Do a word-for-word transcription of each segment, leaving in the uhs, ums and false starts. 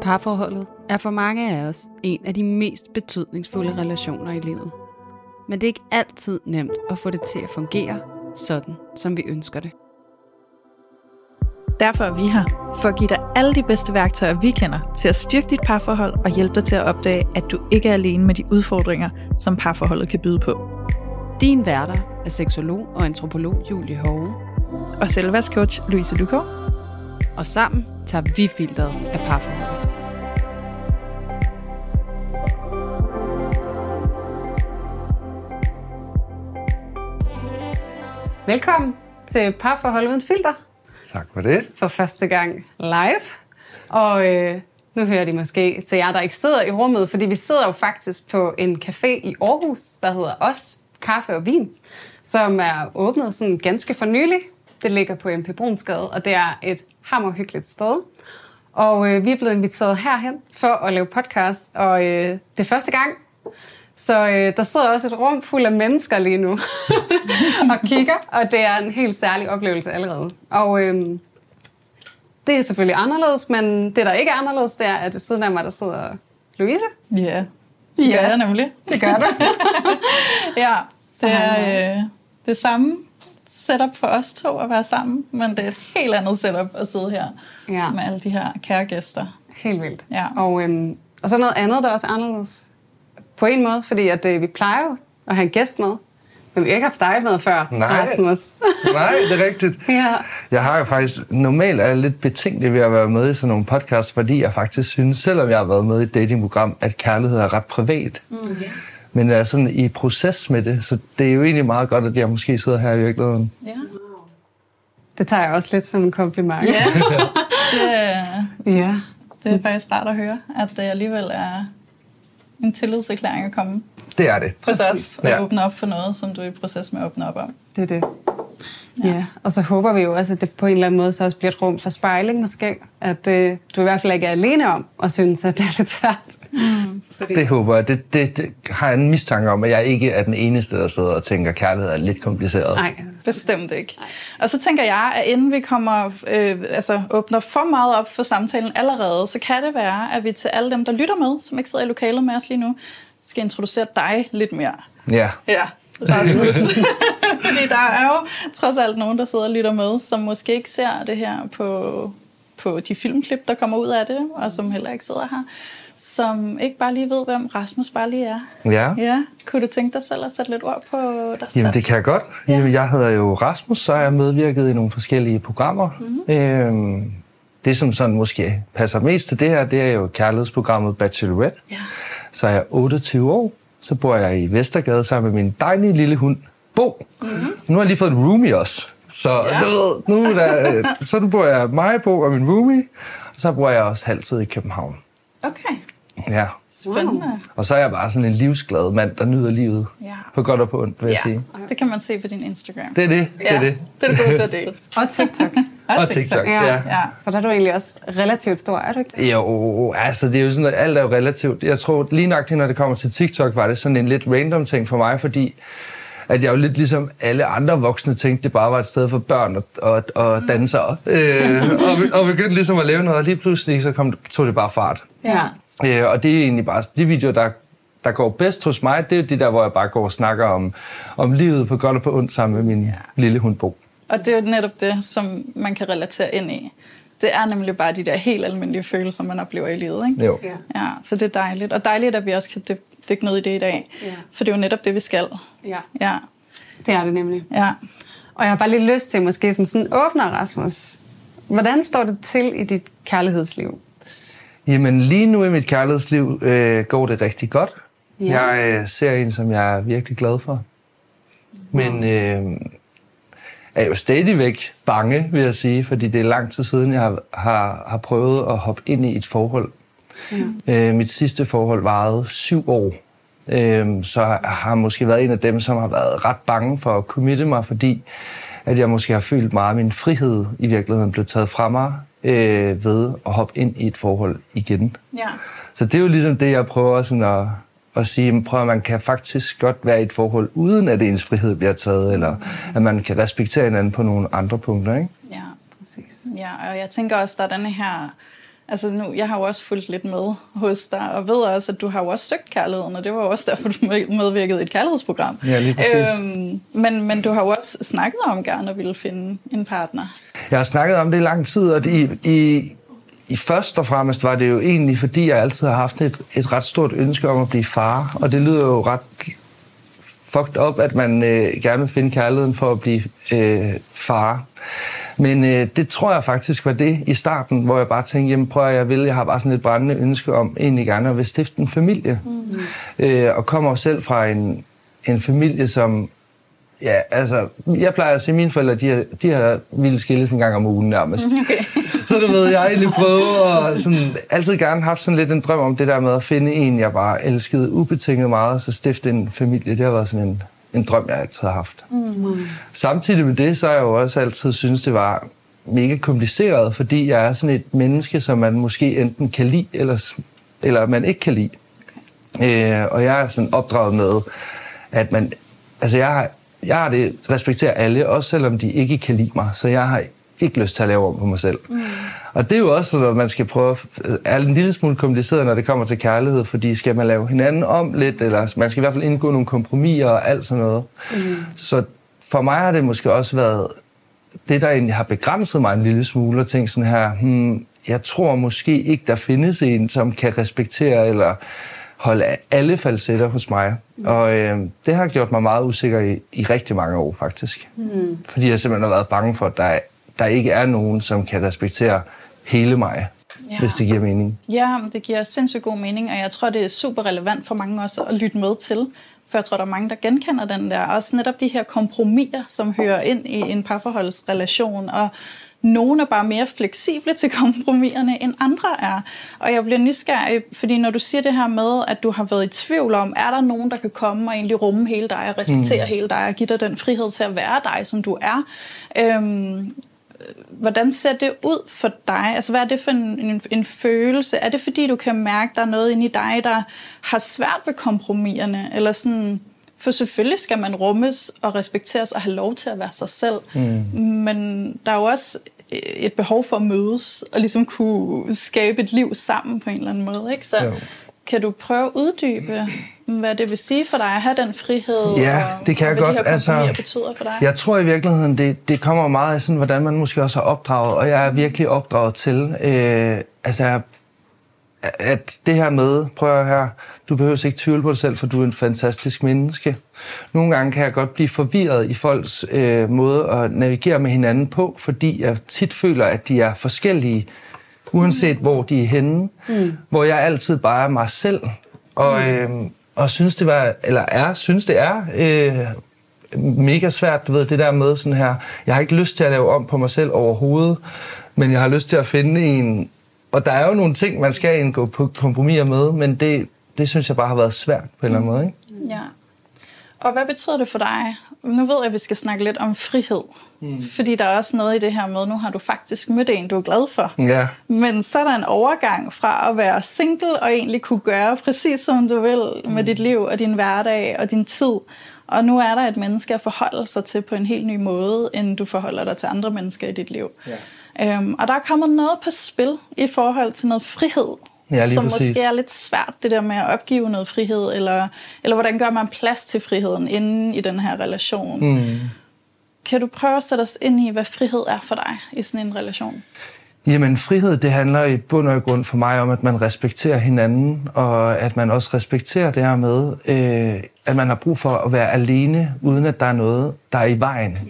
Parforholdet er for mange af os en af de mest betydningsfulde relationer i livet. Men det er ikke altid nemt at få det til at fungere sådan, som vi ønsker det. Derfor er vi her, for at give dig alle de bedste værktøjer, vi kender, til at styrke dit parforhold og hjælpe dig til at opdage, at du ikke er alene med de udfordringer, som parforholdet kan byde på. Din værter er seksolog og antropolog Julie Hove Og selvværdscoach Louise Lukov. Og sammen tager vi filteret af parforholdet. Velkommen til Parforhold uden filter. Tak for det. For første gang live. Og øh, nu hører de måske til jer, der ikke sidder i rummet, fordi vi sidder jo faktisk på en café i Aarhus, der hedder Os Kaffe og Vin, som er åbnet sådan ganske for nylig. Det ligger på M P Brunsgade, og det er et hammerhyggeligt sted. Og øh, vi er blevet inviteret herhen for at lave podcast, og øh, det er første gang. Så øh, der sidder også et rum fuld af mennesker lige nu og kigger, og det er en helt særlig oplevelse allerede. Og øh, det er selvfølgelig anderledes, men det, der ikke er anderledes, det er, at ved siden af mig, der sidder Louise. Ja, det gør jeg nemlig. Det gør du. Ja, det er øh, det samme setup for os to at være sammen, men det er et helt andet setup at sidde her ja. med alle de her kære gæster. Helt vildt. Ja. Og, øh, og så noget andet, der også er anderledes. På en måde, fordi at, øh, vi plejer jo at have en gæst med, men vi har ikke haft dig med før, Nej. Rasmus. Nej, det er rigtigt. Ja. Jeg har jo faktisk, normalt er jeg lidt betænkelig ved at være med i sådan nogle podcasts, fordi jeg faktisk synes, selvom jeg har været med i et datingprogram, at kærlighed er ret privat. Mm. Okay. Men jeg er sådan i proces med det, så det er jo egentlig meget godt, at jeg måske sidder her i virkeligheden. Ja. Det tager jeg også lidt som en kompliment. Ja, det, ja. det er faktisk rart at høre, at det alligevel er en tillidserklæring at komme Det er det. hos os og ja. åbne op for noget, som du er i proces med at åbne op om. Det er det. Ja. ja. Og så håber vi jo også, at det på en eller anden måde så også bliver et rum for spejling måske. At øh, du i hvert fald ikke er alene om at synes, at det er lidt svært. Mm. Fordi... Det håber jeg. Det, det, det har jeg en mistanke om, at jeg ikke er den eneste, der sidder og tænker, at kærlighed er lidt kompliceret. Nej, bestemt ikke. Nej. Og så tænker jeg, at inden vi kommer, øh, altså åbner for meget op for samtalen allerede, så kan det være, at vi til alle dem, der lytter med, som ikke sidder i lokalet med os lige nu, skal introducere dig lidt mere. Ja. Ja, Rasmus. Fordi der er jo trods alt nogen, der sidder og lytter med, som måske ikke ser det her på, på de filmklip, der kommer ud af det, og som heller ikke sidder her, som ikke bare lige ved, hvem Rasmus bare lige er. Ja. Ja. Kunne du tænke dig selv at sætte lidt ord på dig selv? Jamen, det kan jeg godt. Ja. Jeg hedder jo Rasmus, så er jeg medvirket i nogle forskellige programmer. Mm-hmm. Øhm, det, som sådan måske passer mest til det her, det er jo kærlighedsprogrammet Bachelorette. Ja. Så er jeg otteogtyve år. Så bor jeg i Vestergade sammen med min dejlige lille hund, Bo. Mm-hmm. Nu har jeg lige fået en roomie også. Så, ja. du ved, nu, der, så nu bor jeg mig, Bo og min roomie. Og så bor jeg også halvtid i København. Okay. Ja. Spændende. Og så er jeg bare sådan en livsglad mand, der nyder livet. Ja. På godt og på ondt, vil jeg Ja. sige. Det kan man se på din Instagram. Det er det. Det ja. er det. Det er du god til at dele. Og TikTok. Og TikTok, ja. ja. For der er du egentlig også relativt stor, er du ikke? Jo, altså det er jo sådan, at alt er jo relativt. Jeg tror lige nok til, når det kommer til TikTok, var det sådan en lidt random ting for mig, fordi at jeg jo lidt ligesom alle andre voksne tænkte, det bare var et sted for børn og, og, og dansere. øh, og, og begyndte ligesom at lave noget, og lige pludselig så kom, tog det bare fart. Ja. Øh, og det er egentlig bare de videoer, der, der går bedst hos mig, det er de der, hvor jeg bare går og snakker om, om livet på godt og på ondt sammen med min ja. lille hund Bo. Og det er jo netop det, som man kan relatere ind i. Det er nemlig bare de der helt almindelige følelser, man oplever i livet, ikke? Jo. Ja. Ja, så det er dejligt. Og dejligt, at vi også kan dyk- dykke ned i det i dag. Ja. For det er jo netop det, vi skal. Ja. Ja. Det er det nemlig. Ja. Og jeg har bare lige lyst til, måske som sådan åbner, Rasmus. Hvordan står det til i dit kærlighedsliv? Jamen lige nu i mit kærlighedsliv øh, går det rigtig godt. Ja. Jeg øh, ser en, som jeg er virkelig glad for. Men øh, er jo stadigvæk bange, vil jeg sige, fordi det er lang tid siden, jeg har, har, har prøvet at hoppe ind i et forhold. Ja. Øh, mit sidste forhold varede syv år. Øh, så jeg har måske været en af dem, som har været ret bange for at committe mig, fordi at jeg måske har følt meget, at min frihed i virkeligheden blev taget fra mig øh, ved at hoppe ind i et forhold igen. Ja. Så det er jo ligesom det, jeg prøver sådan at, at sige, prøv, at man kan faktisk godt være i et forhold, uden at ens frihed bliver taget, eller at man kan respektere hinanden på nogle andre punkter, ikke? Ja, præcis. Ja, og jeg tænker også, der er denne her Altså nu, jeg har jo også fulgt lidt med hos dig, og ved også, at du har jo også søgt kærligheden, og det var jo også derfor, du medvirkede i et kærlighedsprogram. Ja, lige præcis. Øhm, men, men du har jo også snakket om gerne at ville finde en partner. Jeg har snakket om det i lang tid, og det, i, i, i først og fremmest var det jo egentlig, fordi jeg altid har haft et, et ret stort ønske om at blive far, og det lyder jo ret fucked up, at man øh, gerne vil finde kærligheden for at blive øh, far. Men øh, det tror jeg faktisk var det i starten, hvor jeg bare tænkte, jamen prøv at jeg vil, jeg har bare sådan et brændende ønske om egentlig gerne at vil stifte en familie. Mm-hmm. Øh, og kommer selv fra en, en familie, som, ja, altså, jeg plejer at se mine forældre, de har, de har ville skilles en gang om ugen nærmest. Okay. Så du ved, jeg har egentlig prøvet og sådan, altid gerne haft sådan lidt en drøm om det der med at finde en, jeg bare elskede ubetinget meget, og så stifte en familie. Det har været sådan en en drøm, jeg altid har haft. Mm. Samtidig med det, så har jeg jo også altid synes det var mega kompliceret, fordi jeg er sådan et menneske, som man måske enten kan lide, eller, eller man ikke kan lide. Okay. Øh, og jeg er sådan opdraget med, at man, altså jeg har, jeg har det, respekterer alle, også selvom de ikke kan lide mig, så jeg har ikke lyst til at lave om på mig selv. Mm. Og det er jo også sådan, at man skal prøve, er en lille smule kompliceret, når det kommer til kærlighed, fordi skal man lave hinanden om lidt, eller man skal i hvert fald indgå nogle kompromiser og alt sådan noget. Mm. Så for mig har det måske også været det, der egentlig har begrænset mig en lille smule, og tænkt sådan her, hmm, jeg tror måske ikke, der findes en, som kan respektere eller holde alle falsetter hos mig. Mm. Og øh, det har gjort mig meget usikker i, i rigtig mange år, faktisk. Mm. Fordi jeg simpelthen har været bange for, at der, der ikke er nogen, som kan respektere hele mig, ja. Hvis det giver mening. Ja, det giver sindssygt god mening, og jeg tror, det er super relevant for mange også at lytte med til. For jeg tror, der er mange, der genkender den der. Også netop de her kompromiser, som hører ind i en parforholdsrelation, og nogle er bare mere fleksible til kompromiserne, end andre er. Og jeg bliver nysgerrig, fordi når du siger det her med, at du har været i tvivl om, er der nogen, der kan komme og egentlig rumme hele dig, og respektere mm. hele dig, og give dig den frihed til at være dig, som du er. Øhm, hvordan ser det ud for dig? Altså, hvad er det for en, en, en følelse? Er det fordi, du kan mærke, der er noget inde i dig, der har svært ved kompromiserne? Eller sådan... For selvfølgelig skal man rummes og respekteres og have lov til at være sig selv. Mm. Men der er jo også et behov for at mødes og ligesom kunne skabe et liv sammen på en eller anden måde. Ikke? Så jo. Kan du prøve at uddybe, hvad det vil sige for dig at have den frihed? Ja, og, det kan og jeg hvad godt. de her kompromiser altså, betyder for dig? Jeg tror i virkeligheden, det, det kommer meget af sådan, hvordan man måske også er opdraget. Og jeg er virkelig opdraget til, øh, altså at det her med, prøv at her, du behøver ikke tvivle på dig selv, for du er en fantastisk menneske. Nogle gange kan jeg godt blive forvirret i folks øh, måde at navigere med hinanden på, fordi jeg tit føler, at de er forskellige, uanset hvor de er henne, mm. hvor jeg altid bare er mig selv, og, øh, og synes det var, eller er, synes det er øh, mega svært, du ved, det der med sådan her, jeg har ikke lyst til at lave om på mig selv overhovedet, men jeg har lyst til at finde en. Og der er jo nogle ting, man skal indgå på kompromiser med, men det, det synes jeg bare har været svært på en eller anden måde. Ikke? Ja. Og hvad betyder det for dig? Nu ved jeg, at vi skal snakke lidt om frihed. Mm. Fordi der er også noget i det her med, nu har du faktisk mødt en, du er glad for. Ja. Men så er der en overgang fra at være single og egentlig kunne gøre præcis som du vil med mm. dit liv og din hverdag og din tid. Og nu er der et menneske at forholde sig til på en helt ny måde, end du forholder dig til andre mennesker i dit liv. Ja. Øhm, og der er kommet noget på spil i forhold til noget frihed, ja, som præcis. Måske er lidt svært, det der med at opgive noget frihed, eller, eller hvordan gør man plads til friheden inden i den her relation. Mm. Kan du prøve at sætte os ind i, hvad frihed er for dig i sådan en relation? Jamen, frihed, det handler i bund og grund for mig om, at man respekterer hinanden, og at man også respekterer det her med, øh, at man har brug for at være alene, uden at der er noget, der er i vejen. Ja.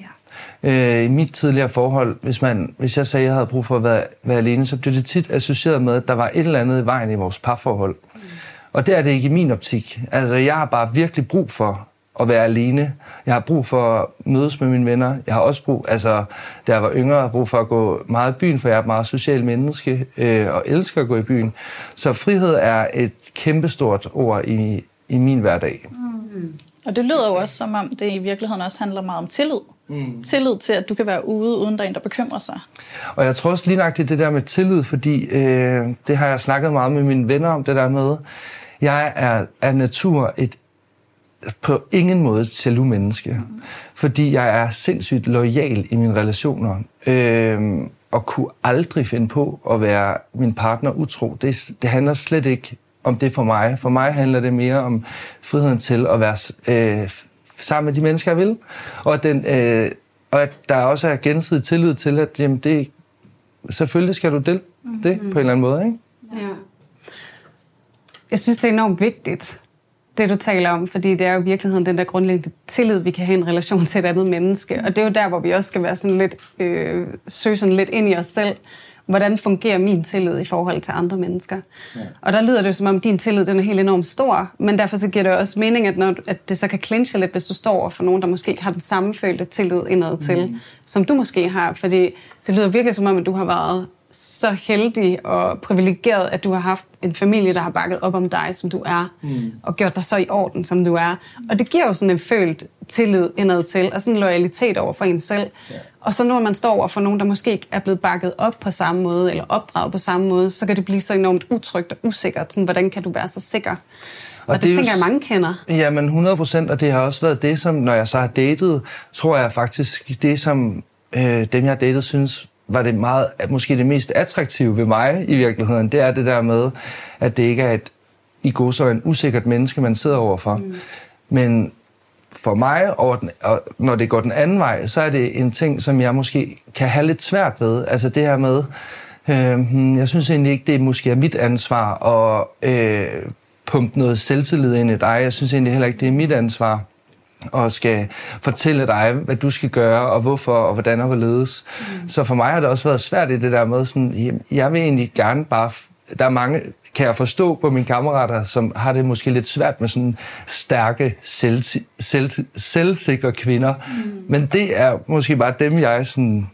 I mit tidligere forhold, hvis, man, hvis jeg sagde, at jeg havde brug for at være, være alene, så blev det tit associeret med, at der var et eller andet i vejen i vores parforhold. Mm. Og det er det ikke i min optik. Altså, jeg har bare virkelig brug for at være alene. Jeg har brug for at mødes med mine venner. Jeg har også brug, altså, da jeg var yngre, har brug for at gå meget i byen, for jeg er et meget social menneske øh, og elsker at gå i byen. Så frihed er et kæmpestort ord i, i min hverdag. Mm. Og det lyder jo også, som om det i virkeligheden også handler meget om tillid. Mm. Tillid til, at du kan være ude, uden der er en, der bekymrer sig. Og jeg tror også lige nøjagtigt det der med tillid, fordi øh, det har jeg snakket meget med mine venner om, det der med, jeg er af natur et på ingen måde et jaloux menneske, mm. fordi jeg er sindssygt loyal i mine relationer, øh, og kunne aldrig finde på at være min partner utro. Det, det handler slet ikke om det for mig. For mig handler det mere om friheden til at være øh, sammen med de mennesker, jeg vil, og, den, øh, og at der også er gensidig tillid til, at jamen, det, selvfølgelig skal du det, det mm. på en eller anden måde. Ikke? Ja. Jeg synes, det er enormt vigtigt, det du taler om, fordi det er jo i virkeligheden den der grundlæggende tillid, vi kan have i en relation til et andet menneske. Og det er jo der, hvor vi også skal være sådan lidt, øh, søge sådan lidt ind i os selv. Hvordan fungerer min tillid i forhold til andre mennesker? Ja. Og der lyder det jo som om, din tillid den er helt enormt stor, men derfor så giver det også mening, at, når, at det så kan clinche lidt, hvis du står over for nogen, der måske ikke har den samme følte tillid indad til, mm. som du måske har. Fordi det lyder virkelig som om, at du har været så heldig og privilegeret, at du har haft en familie, der har bakket op om dig, som du er, mm. og gjort dig så i orden, som du er. Og det giver jo sådan en følt tillid indad til, og sådan en loyalitet over for en selv. Yeah. Og så når man står over for nogen, der måske ikke er blevet bakket op på samme måde, eller opdraget på samme måde, så kan det blive så enormt utrygt og usikkert. Sådan, hvordan kan du være så sikker? Og, og det, det tænker jeg, mange kender. Jamen hundrede procent, og det har også været det, som når jeg så har datet, tror jeg faktisk, det som øh, dem jeg har datet, synes var det meget, måske det mest attraktive ved mig i virkeligheden, det er det der med, at det ikke er et i gåseøjne usikkert menneske, man sidder overfor. Mm. Men for mig, og når det går den anden vej, så er det en ting, som jeg måske kan have lidt svært ved. Altså det her med, øh, jeg synes egentlig ikke, det er måske er mit ansvar at øh, pumpe noget selvtillid ind i dig. Jeg synes egentlig heller ikke, det er mit ansvar og skal fortælle dig, hvad du skal gøre, og hvorfor, og hvordan og hvorledes. Mm. Så for mig har det også været svært i det der med, sådan, jeg vil egentlig gerne bare, der er mange, kan jeg forstå på mine kammerater, som har det måske lidt svært med sådan stærke, selv, selv, selvsikre kvinder. Mm. Men det er måske bare dem, jeg sådan...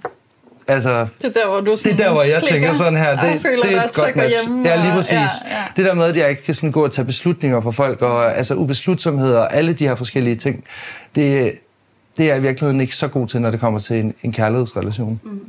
Altså, det er der, hvor du sådan det er der, hvor jeg tænker sådan her, det, føler, det er et godt match. Hjemme, ja, lige præcis. Ja, ja. Det der med, at jeg ikke kan sådan gå og tage beslutninger for folk, og altså ubeslutsomhed og alle de her forskellige ting, det, det er jeg i virkeligheden ikke så god til, når det kommer til en, en kærlighedsrelation. Mm.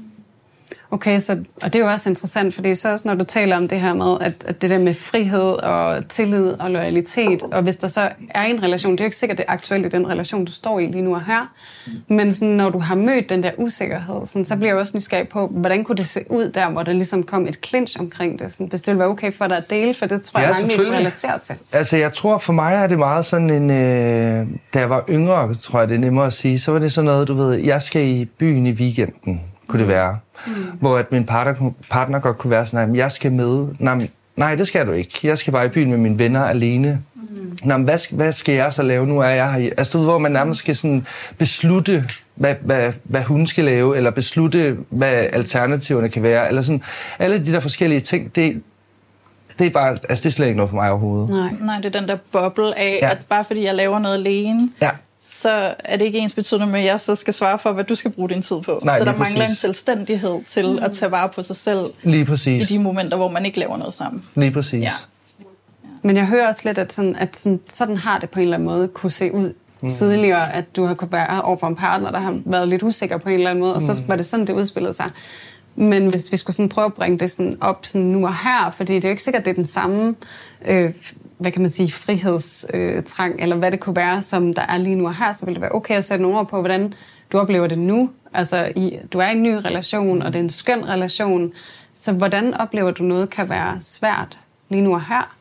Okay, så, og det er jo også interessant, fordi så også når du taler om det her med, at, at det der med frihed og tillid og loyalitet, og hvis der så er en relation, det er jo ikke sikkert, det er aktuelt i den relation, du står i lige nu og her, mm. men sådan, når du har mødt den der usikkerhed, sådan, så bliver jeg også nysgerrig på, hvordan kunne det se ud der, hvor der ligesom kom et clinch omkring det, sådan, hvis det ville være okay for dig at dele, for det tror jeg, ja, mange vil relatere til. Altså jeg tror, for mig er det meget sådan en, øh, da jeg var yngre, tror jeg det er nemmere at sige, så var det sådan noget, du ved, jeg skal i byen i weekenden, kunne det være. Mm. Hvor at min partner, partner godt kunne være sådan, at jeg skal med. Nej, nej, det skal du ikke. Jeg skal bare i byen med mine venner alene. Mm. Nå, men hvad, hvad skal jeg så lave? Nu er jeg her. Altså, du ved, hvor man nærmest skal sådan beslutte, hvad, hvad, hvad hun skal lave, eller beslutte, hvad alternativerne kan være. Eller sådan, alle de der forskellige ting, det, det er bare, altså, det er slet ikke noget for mig overhovedet. Nej, nej, det er den der boble af, ja. At bare fordi jeg laver noget alene, ja. Så er det ikke ens betydende med, at jeg så skal svare for, hvad du skal bruge din tid på. Nej, så der mangler præcis. En selvstændighed til mm. at tage vare på sig selv lige præcis. I de momenter, hvor man ikke laver noget sammen. Lige præcis. Ja. Men jeg hører også lidt, at, sådan, at sådan, sådan har det på en eller anden måde kunne se ud mm. tidligere, at du har kunnet være over for en partner, der har været lidt usikker på en eller anden måde, og så var det sådan, det udspillede sig. Men hvis vi skulle sådan prøve at bringe det sådan op sådan nu og her, fordi det er jo ikke sikkert, at det er den samme... Øh, hvad kan man sige, frihedstrang, øh, eller hvad det kunne være, som der er lige nu og her, så vil det være okay at sætte nogle ord på, hvordan du oplever det nu. Altså, i, du er i en ny relation, og det er en skøn relation, så hvordan oplever du noget kan være svært lige nu og her?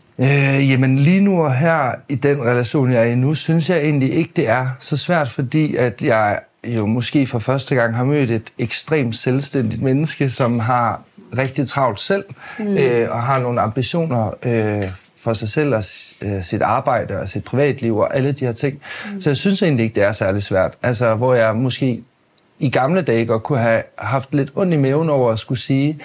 Øh, jamen, lige nu og her, i den relation, jeg er i nu, synes jeg egentlig ikke, det er så svært, fordi at jeg jo måske for første gang har mødt et ekstremt selvstændigt menneske, som har rigtig travlt selv, mm. øh, og har nogle ambitioner øh, for sig selv og øh, sit arbejde og sit privatliv og alle de her ting. Mm. Så jeg synes egentlig ikke, det er særlig svært. Altså, hvor jeg måske i gamle dage godt kunne have haft lidt ondt i maven over at skulle sige,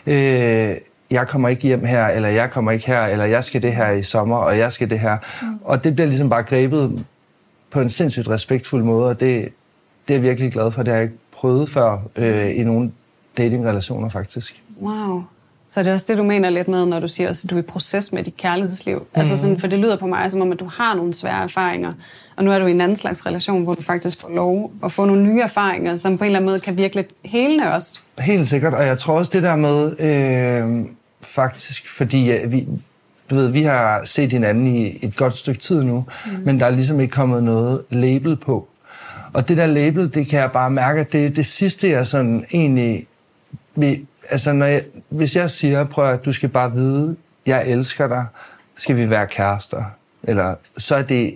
øh, jeg kommer ikke hjem her, eller jeg kommer ikke her, eller jeg skal det her i sommer, og jeg skal det her. Mm. Og det bliver ligesom bare grebet på en sindssygt respektfuld måde, og det, det er jeg virkelig glad for. Det har jeg ikke prøvet før øh, i nogle datingrelationer, faktisk. Wow. Så det er også det, du mener lidt med, når du siger også, at du er i proces med dit kærlighedsliv. Mm. Altså sådan, for det lyder på mig som om, at du har nogle svære erfaringer, og nu er du i en anden slags relation, hvor du faktisk får lov at få nogle nye erfaringer, som på en eller anden måde kan virke lidt helende også. Helt sikkert, og jeg tror også det der med, øh, faktisk, fordi ja, vi, du ved, vi har set hinanden i et godt stykke tid nu, mm. men der er ligesom ikke kommet noget label på. Og det der label, det kan jeg bare mærke, at det er det sidste, jeg sådan egentlig... Vi, altså, når jeg, hvis jeg siger, prøv at du skal bare vide, jeg elsker dig, skal vi være kærester, eller så er det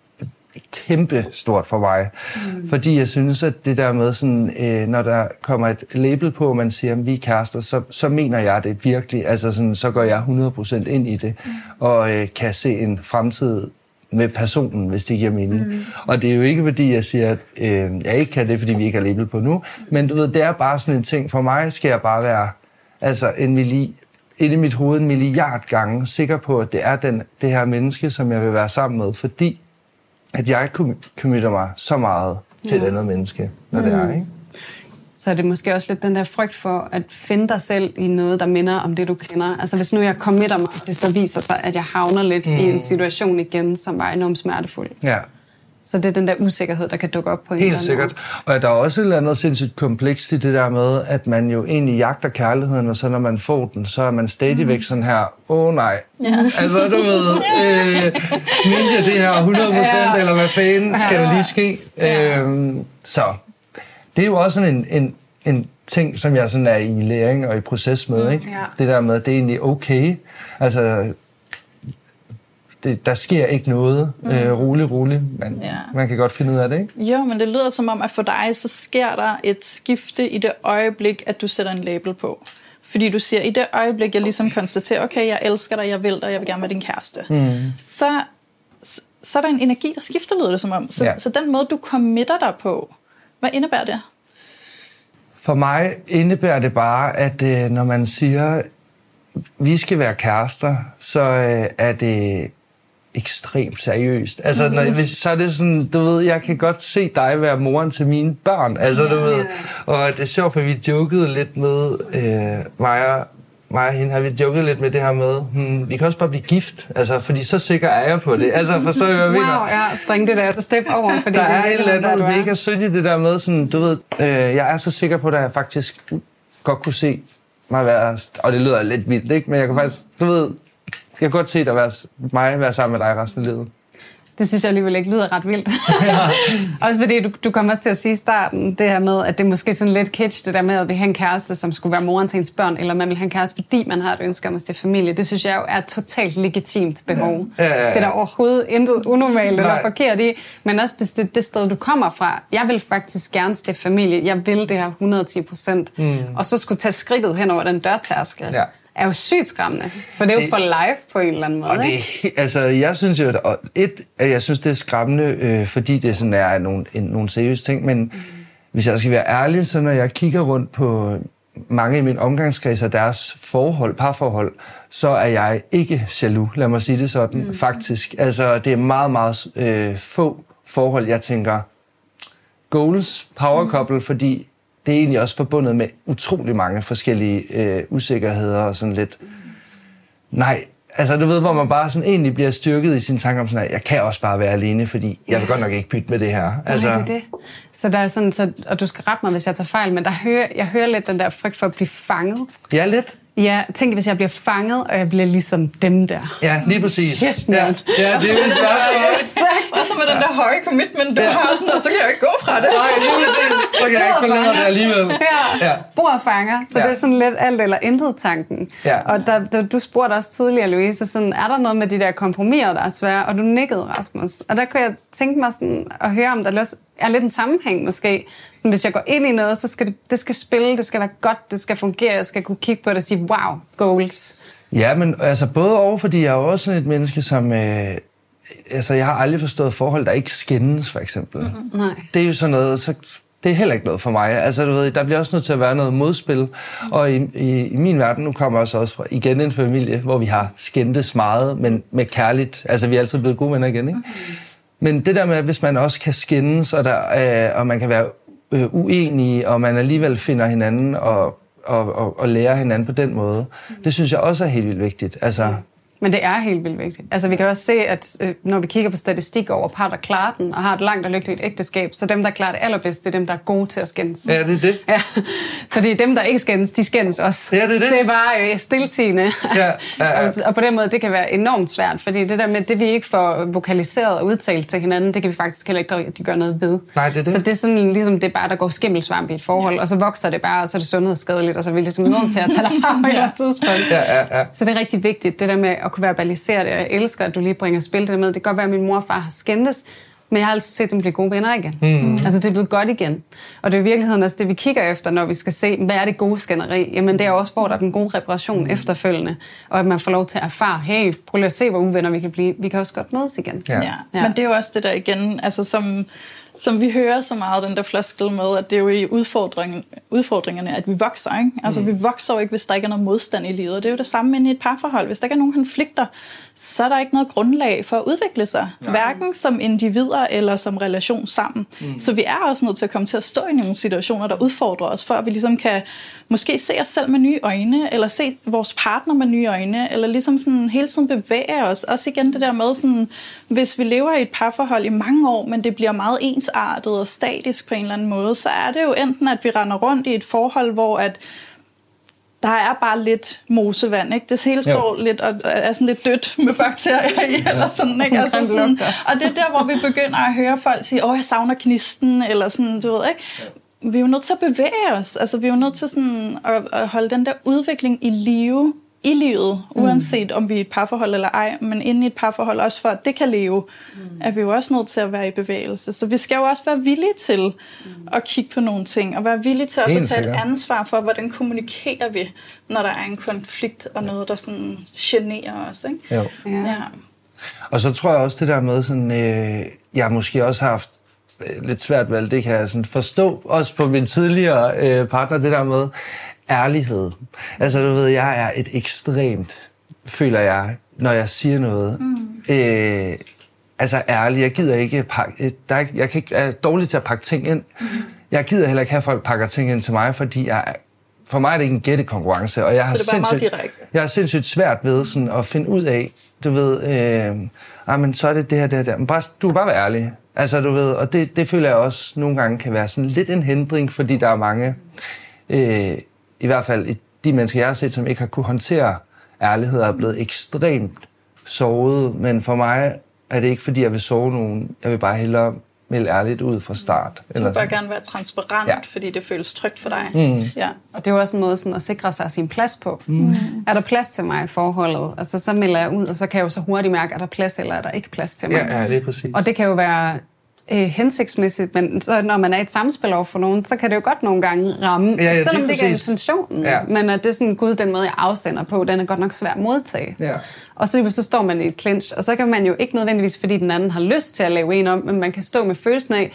kæmpe stort for mig. Mm. Fordi jeg synes, at det der med, sådan, øh, når der kommer et label på, og man siger, at vi er kærester, så, så mener jeg det virkelig. Altså, sådan, så går jeg hundrede procent ind i det, mm. og øh, kan se en fremtid med personen, hvis det giver mening. Mm. Og det er jo ikke, fordi jeg siger, at øh, jeg ikke kan det, fordi vi ikke har label på nu, men du ved, det er bare sådan en ting. For mig skal jeg bare være altså, en milli, ind i mit hoved en milliard gange sikker på, at det er den, det her menneske, som jeg vil være sammen med, fordi at jeg committer mig så meget til ja. et andet menneske, når mm. det er, ikke? Så er det måske også lidt den der frygt for at finde dig selv i noget, der minder om det, du kender. Altså hvis nu jeg committer mig, det så viser sig, at jeg havner lidt mm. i en situation igen, som var enormt smertefuld. Ja. Så det er den der usikkerhed, der kan dukke op på en eller anden Helt sikkert. Og der er også et eller andet sindssygt komplekst i det der med, at man jo egentlig jagter kærligheden, og så når man får den, så er man stadigvæk sådan her, åh oh, nej. Ja. Altså du ved, øh, mente jeg det her hundrede procent, ja. eller hvad fanden skal der lige ske? Ja. Øhm, så det er jo også sådan en, en, en ting, som jeg sådan er i læring og i proces med, ikke? Ja. Det der med, at det er egentlig okay. Altså... Det, der sker ikke noget. Mm. Øh, rolig, rolig. Men ja. man kan godt finde ud af det, ikke? Jo, men det lyder som om, at for dig, så sker der et skifte i det øjeblik, at du sætter en label på. Fordi du siger, i det øjeblik, jeg ligesom konstaterer, okay, jeg elsker dig, jeg vil dig, jeg vil gerne være din kæreste. Mm. Så, så er der en energi, der skifter, lyder det som om. Så, ja. så den måde, du committer dig på, hvad indebærer det? For mig indebærer det bare, at øh, når man siger, vi skal være kærester, så øh, er det ekstremt seriøst. Altså, når, hvis, så er det sådan, du ved, jeg kan godt se dig være moren til mine børn. Altså, du ved, og det er sjovt, for vi jokede lidt med, øh, mig, og, mig og hende har vi joket lidt med det her med, hmm, vi kan også bare blive gift, altså, fordi så sikker er jeg på det. Altså, forstår jeg, hvad jeg mener? Wow, ja, spring det der, så step over, fordi der er et eller andet mega sødt i det der med, sådan, du ved, øh, jeg er så sikker på, at jeg faktisk godt kunne se mig være, og det lyder lidt vildt, ikke? Men jeg kan faktisk, du ved, jeg kan godt se dig være, mig være sammen med dig resten af livet. Det synes jeg alligevel ikke lyder ret vildt. Ja. Også fordi du, du kommer også til at sige i starten, det her med, at det er måske sådan lidt kitsch, det der med, at vi har en kæreste, som skulle være moren til ens børn, eller man vil have en kæreste, fordi man har et ønske om at stifte familie. Det synes jeg jo er et totalt legitimt behov. Ja. Ja, ja, ja. Det er der overhovedet intet unormalt eller forkert i, men også hvis det er det sted, du kommer fra. Jeg vil faktisk gerne stifte familie. Jeg vil det her hundrede og ti procent. Mm. Og så skulle tage skridtet hen over den dørtærskel. Ja. Er jo sygt skræmmende, for det er jo det, for live på en eller anden måde. Og det, altså, jeg synes jo, at et, at jeg synes, det er skræmmende, øh, fordi det sådan er nogle, en, nogle seriøse ting, men mm. hvis jeg skal være ærlig, så når jeg kigger rundt på mange i min omgangskreds af deres forhold, parforhold, så er jeg ikke jaloux, lad mig sige det sådan, mm. faktisk. Altså, det er meget, meget øh, få forhold, jeg tænker, goals, power couple, mm. fordi det er egentlig også forbundet med utrolig mange forskellige øh, usikkerheder og sådan lidt. Nej, altså du ved, hvor man bare sådan egentlig bliver styrket i sine tanker om sådan, at jeg kan også bare være alene, fordi jeg vil godt nok ikke bytte med det her. Altså, nej, det er det. Så der er sådan, så, og du skal rette mig, hvis jeg tager fejl, men der hører, jeg hører lidt den der frygt for at blive fanget. Ja, lidt. Ja, tænk, hvis jeg bliver fanget, og jeg bliver ligesom dem der. Ja, lige præcis. Yes, ja. ja, det er jo en Og så med den der høje commitment, du ja. har sådan, og så kan jeg jo ikke gå fra det. Nej, lige præcis. Så kan jeg ikke forlade det alligevel. Ja, ja. Bord fanger, så ja. det er sådan lidt alt eller intet tanken. Ja. Og der, der, du spurgte også tidligere, Louise, sådan, er der noget med de der kompromiser, der er svære? Og du nikkede, Rasmus. Og der kunne jeg tænke mig sådan, at høre, om der er lidt en sammenhæng måske. Sådan, hvis jeg går ind i noget, så skal det, det skal spille, det skal være godt, det skal fungere, jeg skal kunne kigge på det og sige, wow, goals. Ja, men altså både over, fordi jeg er også sådan et menneske, som... Øh, altså, jeg har aldrig forstået forhold, der ikke skændes, for eksempel. Mm-hmm. Nej. Det er jo sådan noget... Så, det er heller ikke noget for mig. Altså, du ved, der bliver også nødt til at være noget modspil. Mm. Og i, i, i min verden, nu kommer jeg også, også fra igen en familie, hvor vi har skændtes meget, men med kærligt. Altså, vi er altid blevet gode venner igen, ikke? Okay. Men det der med, hvis man også kan skændes, og, der, øh, og man kan være øh, uenige, og man alligevel finder hinanden og, og, og, og lærer hinanden på den måde, mm. det synes jeg også er helt vildt vigtigt. Altså, Men det er helt vildt vigtigt. Altså vi kan også se, at øh, når vi kigger på statistik over par, der klarer den, og har et langt og lykkeligt ægteskab, så dem, der klarer det allerbedst, det er dem, der er gode til at skændes. Ja, det er det. Ja, fordi dem, der ikke skændes, de skændes også. Ja, det er det. Det er bare øh, stiltigende. Ja, ja, ja. og, og på den måde, det kan være enormt svært, fordi det der med, det vi ikke får vokaliseret og udtalt til hinanden, det kan vi faktisk heller ikke gøre, de gør noget ved. Nej, det er det. Så det er sådan ligesom, det er bare, der går skimmelsvamp i et forhold, ja. Og så vokser det bare, og så er det sundhedsskadeligt, og så er vi ligesom nødt til at tage dig fra på et eller andet tidspunkt. Ja, ja, ja. Så det er rigtig vigtigt, det der med at kunne verbalisere det. Jeg elsker, at du lige bringer spil det med. Det kan godt være, at min mor og far har skændtes, men jeg har altid set dem blive gode venner igen. Mm. Altså, det er blevet godt igen. Og det er i virkeligheden også det, vi kigger efter, når vi skal se, hvad er det gode skænderi? Jamen, det er også, hvor der er den gode reparation mm. efterfølgende. Og at man får lov til at erfare, hey, prøv lige at se, hvor uvenner vi kan blive. Vi kan også godt mødes igen. Ja. Ja. Ja. Men det er jo også det der igen, altså som... Som vi hører så meget, den der floskel med, at det er jo i udfordringen, udfordringerne, at vi vokser. Ikke? Altså, mm. vi vokser jo ikke, hvis der ikke er noget modstand i livet. Det er jo det samme inde i et parforhold. Hvis der ikke er nogen konflikter, så er der ikke noget grundlag for at udvikle sig. Ja. Hverken som individer eller som relation sammen. Mm. Så vi er også nødt til at komme til at stå i nogle situationer, der udfordrer os, for at vi ligesom kan måske se os selv med nye øjne, eller se vores partner med nye øjne, eller ligesom sådan hele tiden bevæge os. Også igen det der med, sådan, hvis vi lever i et parforhold i mange år, men det bliver meget ensartet og statisk på en eller anden måde, så er det jo enten, at vi render rundt i et forhold, hvor at der er bare lidt mosevand, ikke? Det hele står jo. lidt og er sådan lidt dødt med bakterier i, eller sådan, ikke? Altså sådan, og det er der, hvor vi begynder at høre folk sige, åh, jeg savner knisten, eller sådan, du ved, ikke? Vi er jo nødt til at bevæge os. Altså, vi er jo nødt til sådan at, at holde den der udvikling i live, i livet, uanset om vi er i et parforhold eller ej, men inde i et parforhold også for, at det kan leve, mm. er vi jo også nødt til at være i bevægelse. Så vi skal jo også være villige til mm. at kigge på nogle ting, og være villige til også at tage et ansvar for, hvordan kommunikerer vi, når der er en konflikt, og noget, der sådan generer os, ikke? Jo. Ja. Ja. Og så tror jeg også det der med, sådan, øh, jeg måske også har haft lidt svært valg, det kan jeg sådan forstå, også på min tidligere øh, partner, det der med ærlighed. Altså, du ved, jeg er et ekstremt, føler jeg, når jeg siger noget. Mm. Øh, altså, ærlig. Jeg gider ikke pakke, der er, jeg, kan ikke, jeg er dårlig til at pakke ting ind. Mm. Jeg gider heller ikke have, at folk pakker ting ind til mig, fordi jeg, for mig er det ikke en gættekonkurrence, og jeg har, sindssygt, jeg har sindssygt svært ved sådan, at finde ud af, du ved, øh, ah, men så er det det her, det her, der. Men bare, du kan bare være ærlig. Altså, du ved, og det, det føler jeg også nogle gange kan være sådan lidt en hindring, fordi der er mange, øh, i hvert fald de mennesker, jeg har set, som ikke har kunne håndtere ærlighed, er blevet ekstremt såret. Men for mig er det ikke, fordi jeg vil sove nogen. Jeg vil bare hellere melde ærligt ud fra start. Du vil bare gerne være transparent, ja. Fordi det føles trygt for dig. Mm. Ja. Og det er jo også en måde sådan at sikre sig sin plads på. Mm. Er der plads til mig i forholdet? Altså, så melder jeg ud, og så kan jeg jo så hurtigt mærke, er der plads, eller er der ikke plads til mig? Ja, ja, det er præcis. Og det kan jo være øh, hensigtsmæssigt, men så, når man er i et samspil over for nogen, så kan det jo godt nogle gange ramme, ja, ja, selvom det, det ikke er intentionen. Ja. Men at det er sådan, gud, den måde, jeg afsender på, den er godt nok svær at modtage. Ja. Og så, så står man i et clinch, og så kan man jo ikke nødvendigvis, fordi den anden har lyst til at lave en om, men man kan stå med følelsen af,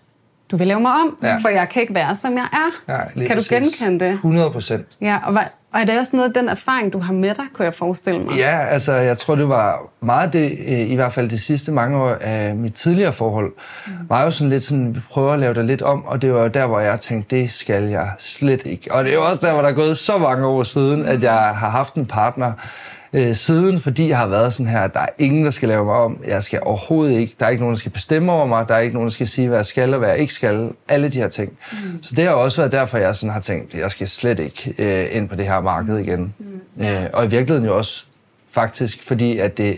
du vil lave mig om, ja. For jeg kan ikke være, som jeg er. Ja, kan du præcis. Genkende det? hundrede procent. Ja, og, og er det også noget af den erfaring, du har med dig, kunne jeg forestille mig? Ja, altså jeg tror, det var meget det, i hvert fald de sidste mange år af mit tidligere forhold, mm. var jo sådan lidt sådan, vi prøver at lave det lidt om, og det var der, hvor jeg tænkte, det skal jeg slet ikke. Og det er jo også der, hvor der er gået så mange år siden, at jeg har haft en partner, Øh, siden, fordi jeg har været sådan her, at der er ingen, der skal lave mig om. Jeg skal overhovedet ikke. Der er ikke nogen, der skal bestemme over mig. Der er ikke nogen, der skal sige, hvad jeg skal og hvad jeg ikke skal. Alle de her ting. Mm. Så det har også været derfor, jeg sådan har tænkt, at jeg skal slet ikke øh, ind på det her marked igen. Mm. Øh, og i virkeligheden jo også faktisk, fordi at det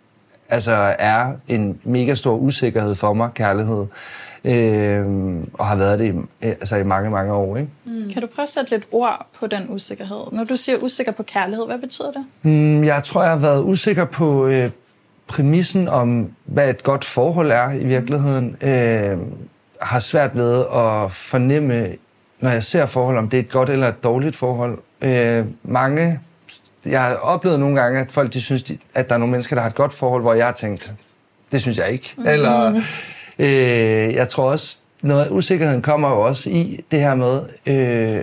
altså er en mega stor usikkerhed for mig, kærlighed. Øh, og har været det i, altså i mange, mange år. Ikke? Mm. Kan du prøve at sætte lidt ord på den usikkerhed? Når du siger usikker på kærlighed, hvad betyder det? Mm, jeg tror, jeg har været usikker på øh, præmissen om, hvad et godt forhold er i virkeligheden. Øh, har svært ved at fornemme, når jeg ser forhold, om det er et godt eller et dårligt forhold. Øh, mange, jeg har oplevet nogle gange, at folk de synes, de, at der er nogle mennesker, der har et godt forhold, hvor jeg har tænkt, det synes jeg ikke. Mm. Eller... Øh, jeg tror også, noget af usikkerheden kommer jo også i det her med, øh,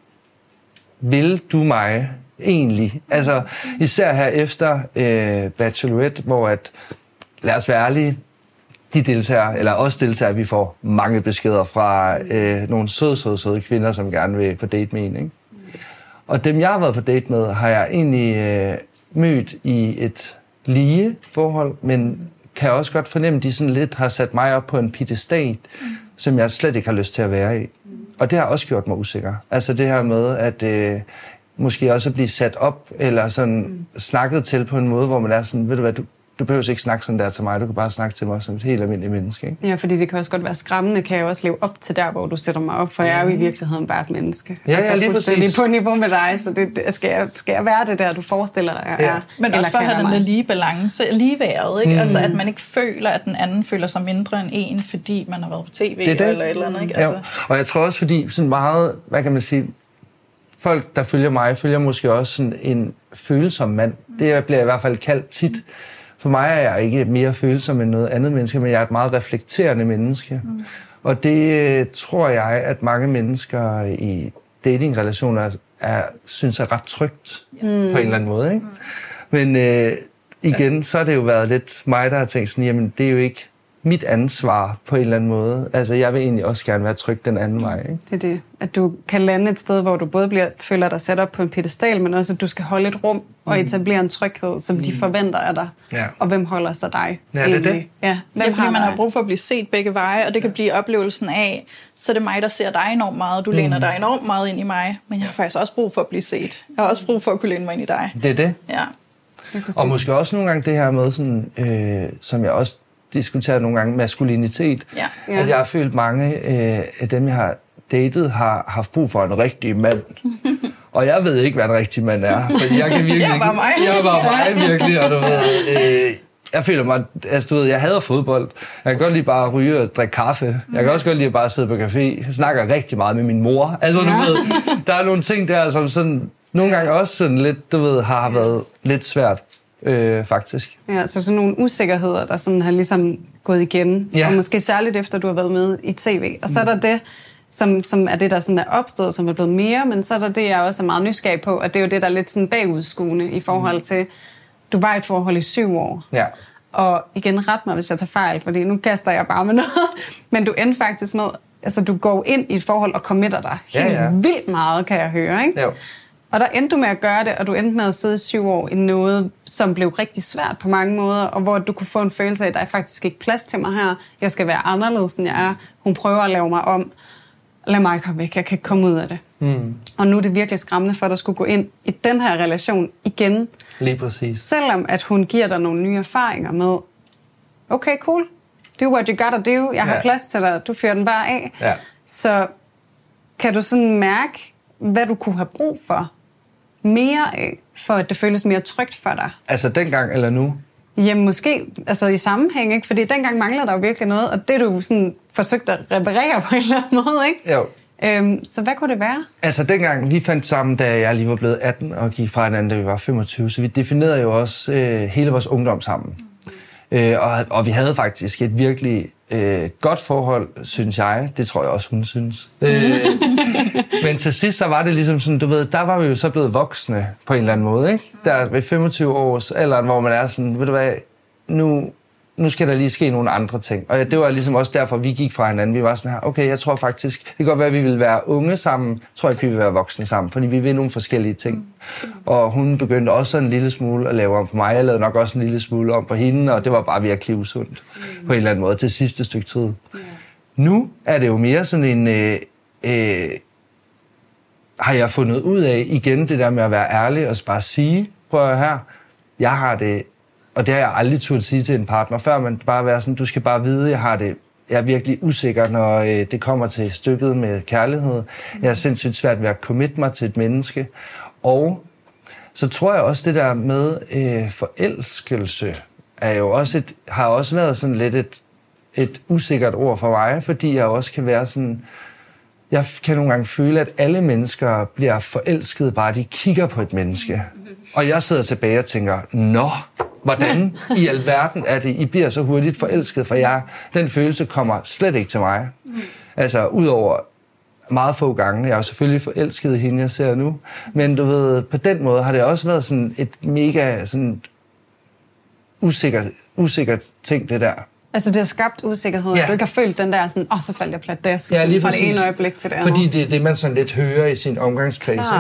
vil du mig egentlig? Altså især her efter øh, Bachelorette, hvor at, lad os være ærlige, de deltagere, eller os deltagere, vi får mange beskeder fra øh, nogle søde, søde, søde kvinder, som gerne vil på date med en, ikke? Og dem, jeg har været på date med, har jeg egentlig øh, mødt i et lige forhold, men kan også godt fornemme, at de sådan lidt har sat mig op på en piedestal, mm. som jeg slet ikke har lyst til at være i. Mm. Og det har også gjort mig usikker. Altså det her med, at øh, måske også at blive sat op, eller sådan mm. snakket til på en måde, hvor man er sådan, ved du hvad, du, du behøver ikke snakke sådan der til mig, du kan bare snakke til mig som et helt almindeligt menneske. Ikke? Ja, fordi det kan også godt være skræmmende, kan jeg også leve op til der, hvor du sætter mig op, for jeg er jo i virkeligheden bare et menneske. Ja, altså, ja, lige præcis. På niveau med dig, så det, det, skal, jeg, skal jeg være det der, du forestiller dig, jeg ja. er? Men også for at have den der lige balance, ligeværet, ikke? Mm. Altså at man ikke føler, at den anden føler sig mindre end en, fordi man har været på tv det det. eller et eller andet. Ikke? Altså. Ja. Og jeg tror også, fordi sådan meget, hvad kan man sige, folk, der følger mig, følger måske også sådan en følsom mand. Det bliver i hvert fald kaldt tit. For mig er jeg ikke mere følsom end noget andet menneske, men jeg er et meget reflekterende menneske. Mm. Og det tror jeg, at mange mennesker i datingrelationer er, synes er ret trygt mm. på en eller anden måde. Ikke? Mm. Men øh, igen, så har det jo været lidt mig, der har tænkt sådan, jamen det er jo ikke mit ansvar på en eller anden måde. Altså, jeg vil egentlig også gerne være tryg den anden vej. Ikke? Det er det. At du kan lande et sted, hvor du både bliver, føler dig sat op på en piedestal, men også, at du skal holde et rum og etablere en tryghed, som mm. de forventer af dig. Ja. Og hvem holder sig dig? Ja, det er det. Ja, hvem ja, har man har brug for at blive set begge veje, og det kan blive oplevelsen af, så er det mig, der ser dig enormt meget, du mm. læner dig enormt meget ind i mig, men jeg har faktisk også brug for at blive set. Jeg har også brug for at kunne læne mig ind i dig. Det er det. Ja. Det og måske også nogle gange det her med, sådan, øh, som jeg også diskuterer nogle gange, maskulinitet. Ja. Ja. At jeg har følt mange øh, af dem, jeg har datet, har haft brug for en rigtig mand. Og jeg ved ikke, hvad en rigtig mand er. Fordi jeg kan virkelig jeg er bare mig. Jeg er bare mig, virkelig. Og du ved, øh, jeg føler mig, altså du ved, jeg hader fodbold. Jeg kan godt lide bare at ryge og drikke kaffe. Jeg kan også godt lide at bare sidde på café. Jeg snakker rigtig meget med min mor. Altså du ved, der er nogle ting der, som sådan, nogle gange også sådan lidt, du ved, har været lidt svært. Øh, faktisk. Ja, så sådan nogle usikkerheder, der sådan har ligesom gået igen, ja. Og måske særligt efter, du har været med i tv. Og så er der det, som, som er det, der sådan er opstået, som er blevet mere, men så er der det, jeg også er meget nysgerrig på, og det er jo det, der er lidt sådan bagudskuende i forhold til, du var i et forhold i syv år. Ja. Og igen, ret mig, hvis jeg tager fejl, fordi nu kaster jeg bare med noget, men du endte faktisk med, altså du går ind i et forhold og committer dig helt ja, ja. vildt meget, kan jeg høre, ikke? Jo. Og der endte du med at gøre det, og du endte med at sidde i syv år i noget, som blev rigtig svært på mange måder, og hvor du kunne få en følelse af, at der er faktisk ikke plads til mig her. Jeg skal være anderledes, end jeg er. Hun prøver at lave mig om. Lad mig komme væk. Jeg kan ikke komme ud af det. Mm. Og nu er det virkelig skræmmende for, at du skulle gå ind i den her relation igen. Lige præcis. Selvom at hun giver dig nogle nye erfaringer med, okay, cool. Do what you gotta do. Jeg har ja. plads til dig. Du fyrer den bare af. Ja. Så kan du sådan mærke, hvad du kunne have brug for mere af, for at det føles mere trygt for dig? Altså dengang eller nu? Jamen måske altså i sammenhæng, ikke? Fordi dengang manglede der jo virkelig noget, og det du sådan forsøgte at reparere på en eller anden måde, ikke? Jo. Øhm, så hvad kunne det være? Altså dengang vi fandt sammen, da jeg lige var blevet atten og gik fra hinanden, da vi var femogtyve, så vi definerede jo også øh, hele vores ungdom sammen. Mm. Øh, og, og vi havde faktisk et virkelig øh, godt forhold, synes jeg. Det tror jeg også, hun synes. øh, men til sidst, så var det ligesom sådan, du ved, der var vi jo så blevet voksne på en eller anden måde, ikke? Der ved femogtyve års alderen, hvor man er sådan, ved du hvad, nu, nu skal der lige ske nogle andre ting. Og det var ligesom også derfor, vi gik fra hinanden. Vi var sådan her, okay, jeg tror faktisk, det kan godt være, at vi ville være unge sammen, tror jeg, vi ville være voksne sammen, fordi vi vil nogle forskellige ting. Og hun begyndte også en lille smule at lave om på mig, jeg lavede nok også en lille smule om på hende, og det var bare virkelig usundt på en eller anden måde til sidste stykke tid. Nu er det jo mere sådan en, øh, øh, har jeg fundet ud af igen det der med at være ærlig og bare sige, prøv at her, jeg har det. Og det har jeg aldrig turde sige til en partner før, men bare være sådan, du skal bare vide, jeg har det, jeg er virkelig usikker, når øh, det kommer til stykket med kærlighed. Jeg er sindssygt svært ved at commit mig til et menneske. Og så tror jeg også, det der med øh, forelskelse er jo også et, har også været sådan lidt et, et usikkert ord for mig, fordi jeg også kan være sådan, jeg kan nogle gange føle, at alle mennesker bliver forelskede, bare de kigger på et menneske. Og jeg sidder tilbage og tænker, nå, hvordan i alverden er det, I bliver så hurtigt forelsket, for jeg, den følelse kommer slet ikke til mig. Mm. Altså, udover meget få gange, jeg er selvfølgelig forelsket i hende, jeg ser nu, men du ved, på den måde har det også været sådan et mega sådan usikkert, usikkert ting, det der. Altså, det har skabt usikkerhed, ja. At du ikke har følt den der sådan, åh, oh, så faldt jeg plat, der ja, fra det ene øjeblik til det andet. Fordi det er det, man sådan lidt hører i sin omgangskreds.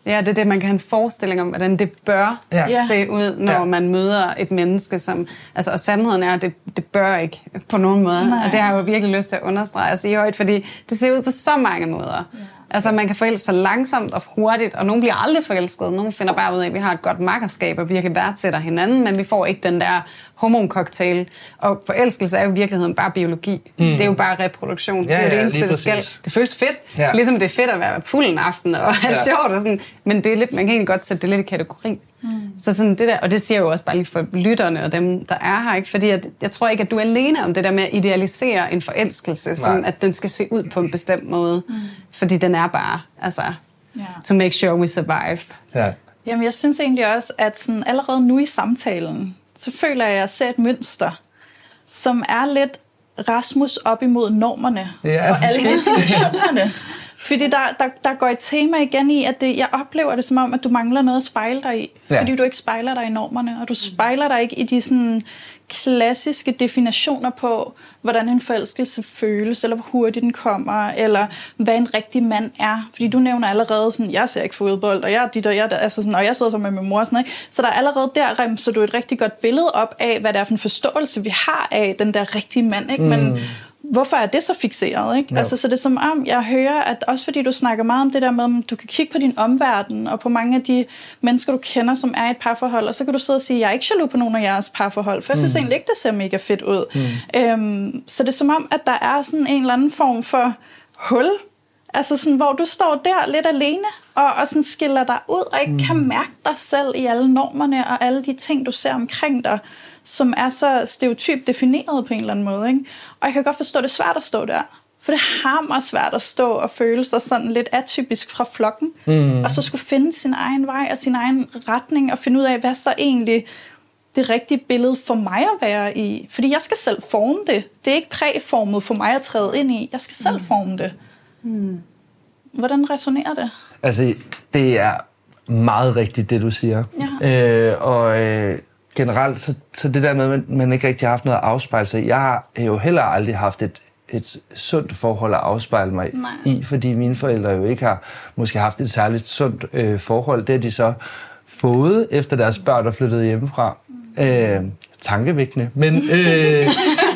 Ja, det er det, man kan have en forestilling om, hvordan det bør Ja. se ud, når Ja. man møder et menneske, som... Altså, og sandheden er, at det, det bør ikke på nogen måde. Nej. Og det har jeg jo virkelig lyst til at understrege og sige højt, fordi det ser ud på så mange måder. Ja. Altså, man kan forelske sig langsomt og hurtigt, og nogen bliver aldrig forelsket. Nogen finder bare ud af, at vi har et godt makkerskab og virkelig værdsætter hinanden, men vi får ikke den der hormoncocktail. Og forelskelse er jo i virkeligheden bare biologi. Mm. Det er jo bare reproduktion. Ja, det er jo det ja, eneste, lige det skal. præcis. Det føles fedt. Ja. Ligesom det er fedt at være fuld en aften og have Ja. sjovt og sådan. Men det er lidt, man kan egentlig godt sætte det lidt i kategori. Mm. Så sådan det der, og det siger jo også bare lige for lytterne og dem, der er her, ikke? Fordi at, jeg tror ikke, at du er alene om det der med at idealisere en forelskelse, som at den skal se ud på en bestemt måde. Mm. Fordi den er bare, altså, Ja. to make sure we survive. Ja. Jamen, jeg synes egentlig også, at sådan, allerede nu i samtalen, så føler jeg, at jeg ser et mønster, som er lidt Rasmus op imod normerne Ja, og alle måske. definitionerne. Fordi der, der, der går et tema igen i, at det, jeg oplever det som om, at du mangler noget at spejle dig i. Ja. Fordi du ikke spejler dig i normerne, og du spejler dig ikke i de sådan klassiske definitioner på, hvordan en forelskelse føles, eller hvor hurtigt den kommer, eller hvad en rigtig mand er. Fordi du nævner allerede sådan, jeg ser ikke fodbold, og jeg er dit, og jeg, altså sådan, og jeg sidder sammen med min mor og sådan noget. Så der er allerede der remser du et rigtig godt billede op af, hvad det er for en forståelse, vi har af den der rigtige mand, ikke? Men mm. hvorfor er det så fikseret, ikke? No. Altså, så det er som om, jeg hører, at også fordi du snakker meget om det der med, at du kan kigge på din omverden, og på mange af de mennesker, du kender, som er i et parforhold, og så kan du sidde og sige, jeg er ikke jaloux på nogen af jeres parforhold, for jeg synes mm. egentlig ikke, det ser mega fedt ud. Mm. Øhm, så det er som om, at der er sådan en eller anden form for hul, altså sådan, hvor du står der lidt alene, og, og sådan skiller dig ud, og ikke mm. kan mærke dig selv i alle normerne, og alle de ting, du ser omkring dig, som er så stereotypt defineret på en eller anden måde. Ikke? Og jeg kan godt forstå, at det er svært at stå der. For det har mig svært at stå og føle sig sådan lidt atypisk fra flokken. Mm. Og så skulle finde sin egen vej og sin egen retning, og finde ud af, hvad så egentlig det rigtige billede for mig at være i. Fordi jeg skal selv forme det. Det er ikke præformet for mig at træde ind i. Jeg skal selv forme det. Mm. Hvordan resonerer det? Altså, det er meget rigtigt, det du siger. Ja. Øh, og øh, generelt, så, så det der med, at man ikke rigtig har haft noget at afspejle sig. Jeg har jo heller aldrig haft et, et sundt forhold at afspejle mig Nej. i, fordi mine forældre jo ikke har måske haft et særligt sundt øh, forhold. Det har de så fået, efter deres børn er flyttet hjemmefra. Øh, tankevækkende, men... Øh,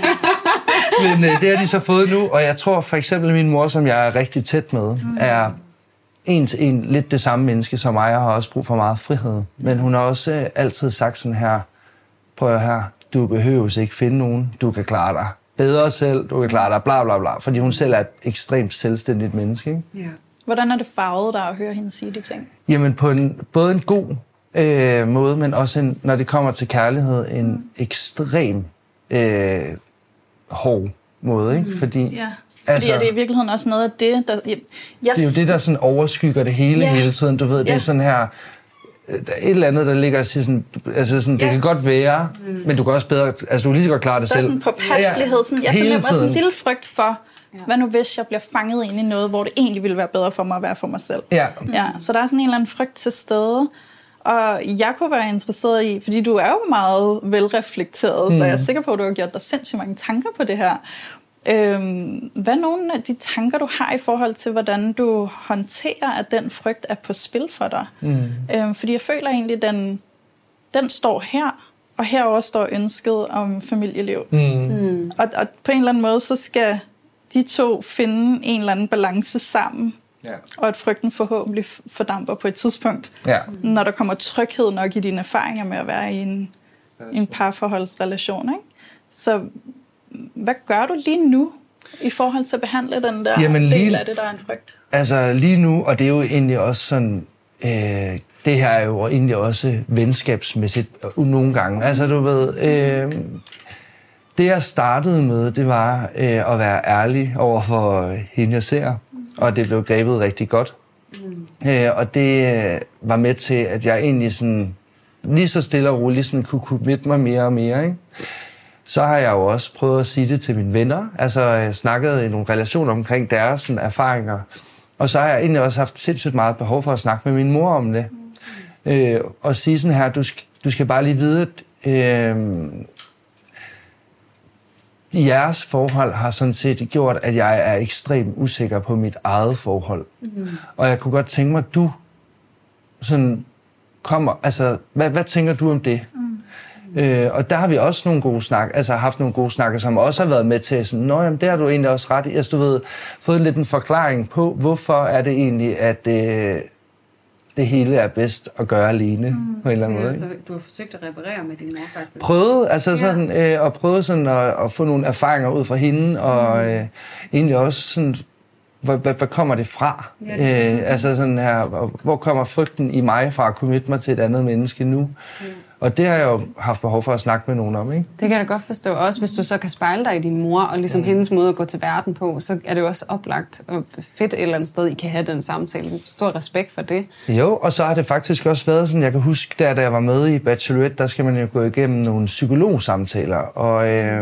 Men øh, det har de så fået nu, og jeg tror for eksempel, min mor, som jeg er rigtig tæt med, mm. er en til en lidt det samme menneske som mig, og har også brug for meget frihed. Men hun har også øh, altid sagt sådan her, prøv her, du behøves ikke finde nogen, du kan klare dig bedre selv, du kan klare dig bla bla bla, fordi hun selv er et ekstremt selvstændigt menneske. Ikke? Ja. Hvordan er det farvet der at høre hende sige de ting? Jamen på en, både en god øh, måde, men også en, når det kommer til kærlighed, en mm. ekstrem øh, hård måde, ikke? Fordi, ja. Fordi altså, er det i virkeligheden også noget af det, der... Jeg, jeg det er jo det, der sådan overskygger det hele ja. hele tiden, du ved. Det ja. er sådan her... Der er et eller andet, der ligger og siger sådan... Altså sådan, det ja. kan godt være, mm. men du kan også bedre... Altså, du kan lige så godt klare det der selv. Der er sådan påpasselighed. Sådan, jeg fornemmer sådan en lille frygt for, ja. hvad nu hvis jeg bliver fanget ind i noget, hvor det egentlig ville være bedre for mig at være for mig selv. Ja. ja. Så der er sådan en eller anden frygt til stede. Og jeg kunne være interesseret i, fordi du er jo meget velreflekteret, mm. så jeg er sikker på, at du har gjort dig sindssygt mange tanker på det her. Øhm, hvad er nogle af de tanker, du har i forhold til, hvordan du håndterer, at den frygt er på spil for dig? Mm. Øhm, fordi jeg føler egentlig, at den, den står her, og herover står ønsket om familieliv. Mm. Mm. Og, og på en eller anden måde, så skal de to finde en eller anden balance sammen. Ja. Og at frygten forhåbentlig fordamper på et tidspunkt, ja. når der kommer tryghed nok i dine erfaringer med at være i en, en parforholdsrelation. Ikke? Så hvad gør du lige nu i forhold til at behandle den der Jamen, del lige, af det, der er en frygt? Altså lige nu, og det er jo egentlig også sådan, øh, det her er jo egentlig også venskabsmæssigt nogle gange. Altså du ved, øh, det jeg startede med, det var øh, at være ærlig over for hende, jeg ser. Og det blev grebet rigtig godt. Mm. Øh, og det øh, var med til, at jeg egentlig sådan, lige så stille og roligt sådan, kunne committe mig mere og mere. Ikke? Så har jeg jo også prøvet at sige det til mine venner. Altså jeg snakkede i nogle relationer omkring deres sådan, erfaringer. Og så har jeg egentlig også haft sindssygt meget behov for at snakke med min mor om det. Mm. Øh, og sige sådan her, du skal, du skal bare lige vide, at øh, jeres forhold har sådan set gjort, at jeg er ekstremt usikker på mit eget forhold. Mm. Og jeg kunne godt tænke mig, at du sådan kommer, altså, hvad, hvad tænker du om det? Mm. Øh, og der har vi også nogle gode snak, altså haft nogle gode snakker, som også har været med til sådan, nå jamen, det har du egentlig også ret i. Altså, du ved, fået lidt en forklaring på, hvorfor er det egentlig, at øh, det hele er bedst at gøre alene, mm. på en eller anden ja, måde. Så du har forsøgt at reparere med din mor, faktisk? Prøvet, altså sådan, ja. øh, og prøvet sådan at, at få nogle erfaringer ud fra hende, og øh, egentlig også sådan, hvor, hvad, hvad kommer det fra? Ja, det øh, altså sådan her, hvor kommer frygten i mig fra at committe mig til et andet menneske nu? Ja. Og det har jeg jo haft behov for at snakke med nogen om, ikke? Det kan jeg da godt forstå. Også hvis du så kan spejle dig i din mor, og ligesom mm. hendes måde at gå til verden på, så er det jo også oplagt og fedt et eller andet sted, I kan have den samtale. Stor respekt for det. Jo, og så har det faktisk også været sådan, jeg kan huske, der, da jeg var med i Bachelorette, der skal man jo gå igennem nogle psykologsamtaler. Og øh,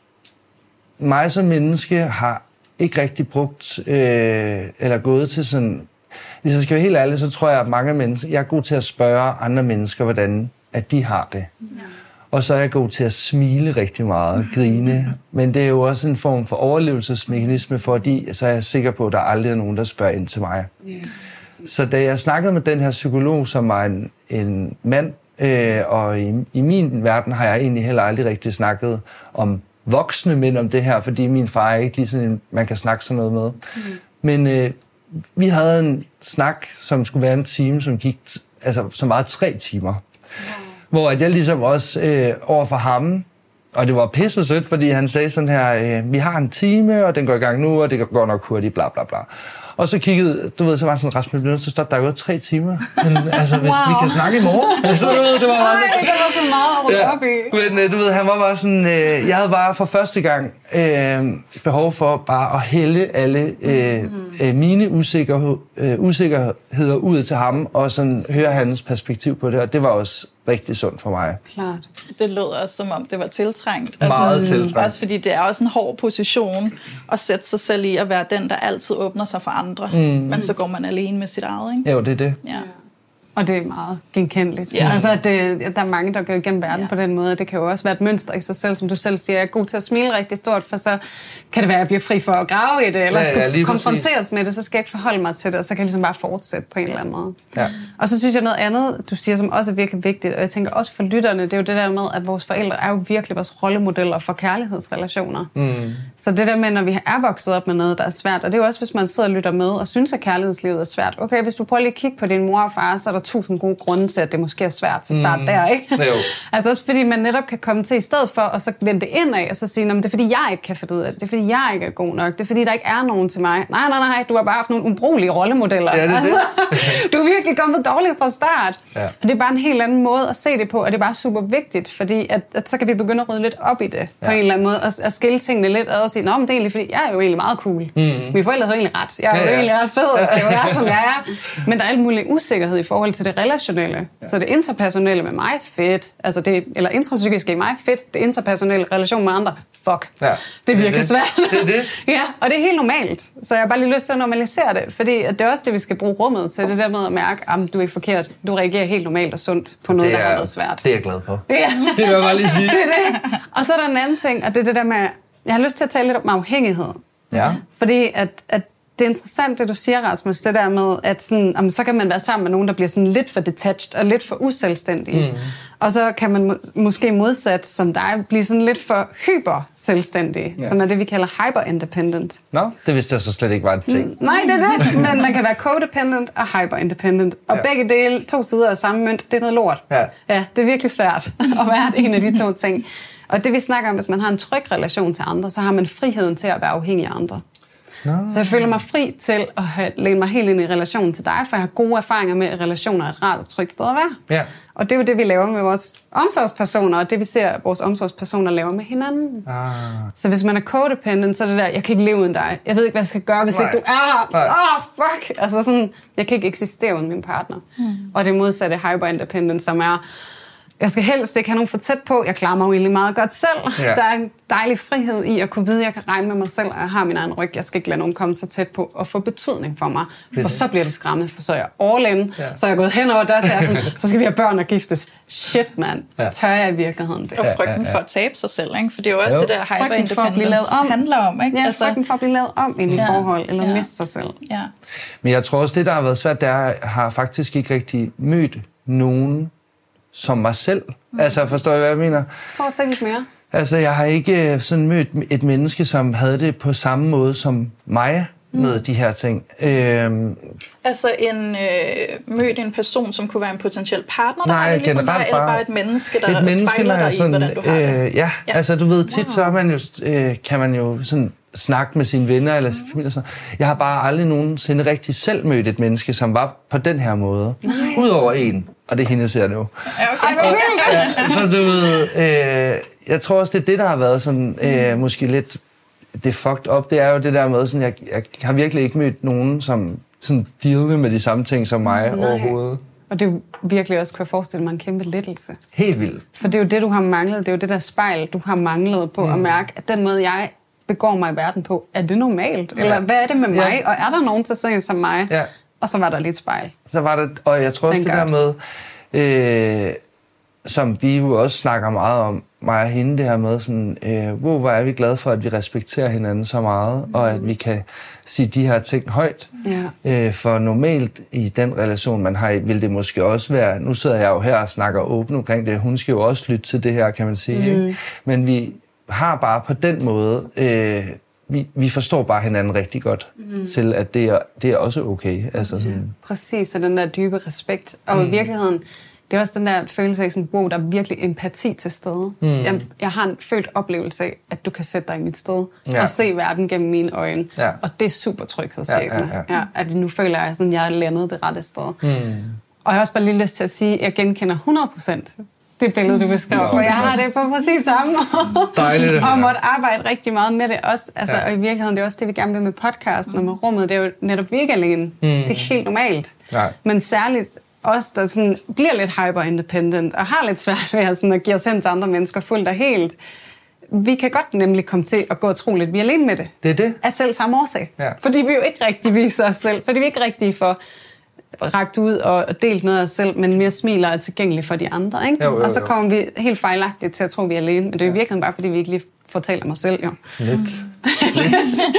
mig som menneske har ikke rigtig brugt, øh, eller gået til sådan... Hvis jeg skal være helt ærlig, så tror jeg, at mange mennesker... Jeg er god til at spørge andre mennesker, hvordan at de har det. Ja. Og så er jeg god til at smile rigtig meget, grine. Men det er jo også en form for overlevelsesmekanisme, fordi så er jeg sikker på, at der aldrig er nogen, der spørger ind til mig. Ja, så da jeg snakkede med den her psykolog, som var en, en mand, øh, og i, i min verden har jeg egentlig heller aldrig rigtig snakket om voksne mænd om det her, fordi min far er ikke lige sådan en, man kan snakke sådan noget med. Mm. Men øh, vi havde en snak, som skulle være en time, som gik, altså som var tre timer. Hvor at jeg ligesom også øh, over for ham, og det var pisse sødt, fordi han sagde sådan her, øh, vi har en time, og den går i gang nu, og det går nok hurtigt, bla bla bla. Og så kiggede, du ved, så var sådan Rasmus Blønne, så stod der jo tre timer. Men altså, hvis wow. vi kan snakke i morgen. Altså, du ved, det var bare sådan, det var så meget over op i. Men øh, du ved, han var bare sådan, øh, jeg havde bare for første gang øh, behov for bare at hælde alle øh, øh, mine usikkerhed, øh, usikkerheder ud til ham, og sådan høre hans perspektiv på det, og det var også rigtig sundt for mig. Klart. Det lød også, som om det var tiltrængt. Meget altså, tiltrængt. Også fordi det er også en hård position at sætte sig selv i at være den, der altid åbner sig for andre. Mm. Men så går man alene med sit eget, ikke? Jo, det er det. Ja. Og det er meget genkendeligt. Ja. Altså, det, der er mange, der går igennem verden ja. på den måde. Det kan jo også være et mønster i sig selv, som du selv siger. Jeg er god til at smile rigtig stort, for så kan det være, at jeg bliver fri for at grave i det, eller ja, ja, skulle konfronteres præcis. med det, så skal jeg ikke forholde mig til det, og så kan jeg ligesom bare fortsætte på en eller anden måde. Ja. Og så synes jeg noget andet, du siger, som også er virkelig vigtigt, og jeg tænker også for lytterne, det er jo det der med, at vores forældre er jo virkelig vores rollemodeller for kærlighedsrelationer. Mm. Så det der med, når vi er vokset op med noget, der er svært, og det er jo også, hvis man sidder og lytter med, og synes, at kærlighedslivet er svært. Okay, hvis du prøver lige at kigge på din mor og far, så er der tusind gode grunde til, at det måske er svært til start mm. der, ikke? Jo. Altså også fordi man netop kan komme til i stedet for, og så vende det indad, og så sige, det er fordi, jeg ikke kan finde ud af det. Det er fordi, jeg ikke er god nok. Det er fordi, der ikke er nogen til mig. Nej, nej, nej, du har bare haft nogle ubrugelige rollemodeller. Ja, det altså, det. Du er virkelig kommet dårligt fra start. Ja. Og det er bare en helt anden måde at se det på, og det er bare super vigtigt, fordi at, at så kan vi begynde at rydde lidt op i det, ja. på en eller anden måde, og, og skille tingene lidt ad og sige, nå, men det er egentlig, fordi jeg er jo egentlig meget cool. Mm. Mine forældre havde egentlig ret. Jeg er ja, jo ja. egentlig ret fed, og skal jo være, som jeg er. Men der er alt mulig usikkerhed i forhold til det relationelle. Ja. Så det interpersonelle med mig, fedt. Altså det, eller intrapsykiske i mig, fedt. Det interpersonelle relation med andre, fuck. Ja. Det er virkelig det er svært. Det er det. Ja, og det er helt normalt. Så jeg har bare lige lyst til at normalisere det, fordi det er også det, vi skal bruge rummet til. Det der med at mærke, at du er ikke forkert. Du reagerer helt normalt og sundt på noget, er, der har været svært. Det er jeg glad for. Ja. Det vil jeg bare lige sige. Det er det. Og så er der en anden ting, og det er det der med, jeg har lyst til at tale lidt om afhængighed. Ja. Fordi at, at det er interessant, det du siger, Rasmus, det der med, at sådan, jamen, så kan man være sammen med nogen, der bliver sådan lidt for detached og lidt for uselvstændige. Mm. Og så kan man må- måske modsat, som dig, blive sådan lidt for hyper-selvstændig, ja. som er det, vi kalder hyper-independent. Nå, no, det vidste jeg så slet ikke var en ting. Mm, nej, det er det, men man kan være codependent og hyper-independent. Og ja. begge dele, to sider af samme mønt, det er noget lort. Ja, ja det er virkelig svært at være en af de to ting. Og det vi snakker om, hvis man har en tryg relation til andre, så har man friheden til at være afhængig af andre. No. Så jeg føler mig fri til at læne mig helt ind i relationen til dig, for jeg har gode erfaringer med, at relationer er et rart og trygt sted at være. Ja. Og det er jo det, vi laver med vores omsorgspersoner, og det vi ser, at vores omsorgspersoner laver med hinanden. Ah. Så hvis man er codependent, så er det der, jeg kan ikke leve uden dig. Jeg ved ikke, hvad jeg skal gøre, hvis Nej. ikke du er her. Åh, oh, fuck! Altså sådan, jeg kan ikke eksistere uden min partner. Hmm. Og det modsatte hyper-independent, som er, Jeg skal helst ikke have nogen for tæt på. Jeg klarer mig jo egentlig meget godt selv. Ja. Der er en dejlig frihed i at kunne vide, at jeg kan regne med mig selv, og jeg har min egen ryg. Jeg skal ikke lade nogen komme så tæt på og få betydning for mig. For det. Så bliver det skræmmende, for så er jeg all in. Ja. Så er jeg gået hen over der til at sådan, så skal vi have børn og giftes. Shit, mand. Ja. Tør jeg i virkeligheden det? Og frygten for at tabe sig selv, ikke? For det er jo også jo. det der hyper-independence om. handler om, ikke? Ja, altså, frygten for at blive lavet om ind i ja. forhold, eller ja. miste sig selv. Ja. Men jeg tror også, det der har været svært, det er, at jeg har faktisk ikke rigtig mødt nogen som mig selv. Mm. Altså, forstår jeg, hvad jeg mener? Prøv at se lidt mere. Altså, jeg har ikke sådan mødt et menneske, som havde det på samme måde som mig med mm. de her ting. Øhm, altså, en, øh, mødt en person, som kunne være en potentiel partner, der nej, har det ligesom dig, bare, eller bare et menneske, der et menneske, spejler dig sådan, i, hvordan du har øh, det? Ja, ja, altså, du ved, tit wow. så er man jo, øh, kan man jo sådan snakke med sine venner eller sin familie. Så. Jeg har bare aldrig nogensinde rigtig selv mødt et menneske, som var på den her måde. Udover en. Og det er hende, jeg ser nu. Ja, okay. Og, ja, så du ved, øh, jeg tror også, det er det, der har været sådan, øh, måske lidt det fucked up. Det er jo det der med, sådan, jeg, jeg har virkelig ikke mødt nogen, som sådan dealer med de samme ting som mig Nej. overhovedet. Og det er jo virkelig også, kunne jeg forestille mig, en kæmpe lettelse. Helt vildt. For det er jo det, du har manglet. Det er jo det der spejl, du har manglet på mm. at mærke, at den måde, jeg begår mig i verden på, er det normalt? Ja. Eller hvad er det med mig? Ja. Og er der nogen til sig som mig? Ja. Og så var der lidt spejl. Så var det, og jeg tror også det der med, øh, som vi jo også snakker meget om, mig og hende, det her med sådan, øh, hvor, hvor er vi glade for, at vi respekterer hinanden så meget, mm. og at vi kan sige de her ting højt. Ja. Øh, for normalt i den relation, man har, vil det måske også være, nu sidder jeg jo her og snakker åbent omkring det, hun skal jo også lytte til det her, kan man sige. Mm. Ikke? Men vi har bare på den måde, øh, vi, vi forstår bare hinanden rigtig godt, mm. til at det er, det er også okay. Altså sådan. Ja, præcis, og den der dybe respekt. Og mm. i virkeligheden, det er også den der følelse af, sådan, wow, der er virkelig empati til stede. Mm. Jeg, jeg har en følt oplevelse af, at du kan sætte dig i mit sted, ja. og se verden gennem mine øjne. Ja. Og det er super tryghedsskabende. Ja, ja, ja. Ja, at nu føler jeg, at jeg er landet det rette sted. Mm. Og jeg har også bare lige lyst til at sige, at jeg genkender hundrede procent det billede, du beskriver, Nå, for jeg har det på præcis samme måde. Dejligt. Og måtte arbejde rigtig meget med det også. Altså, ja. Og i virkeligheden, det er også det, vi gerne vil med podcasten og med rummet. Det er jo netop vi ikke alene. Mm. Det er helt normalt. Nej. Men særligt os, der sådan bliver lidt hyper-independent og har lidt svært ved at, sådan, at give os hen til andre mennesker fuldt og helt. Vi kan godt nemlig komme til at gå og tro lidt, vi er alene med det. Det er det. Af selv samme årsag. Ja. Fordi vi jo ikke rigtig viser os selv. Fordi vi ikke rigtig får rakt ud og delt noget af os selv, men mere smiler og er tilgængelige for de andre. Ikke? Jo, jo, jo. Og så kommer vi helt fejlagtigt til at tro, at vi er alene. Men det er jo virkelig bare, fordi vi ikke lige fortæller mig selv. Jo. Lidt. Lidt.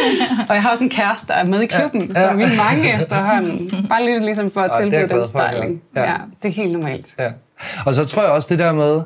Og jeg har også en kæreste, der er med i klubben, ja. Ja. Så vi er mange efterhånden. Bare lidt ligesom for at ja, tilbyde den spejling. Ja. Ja, det er helt normalt. Ja. Og så tror jeg også det der med,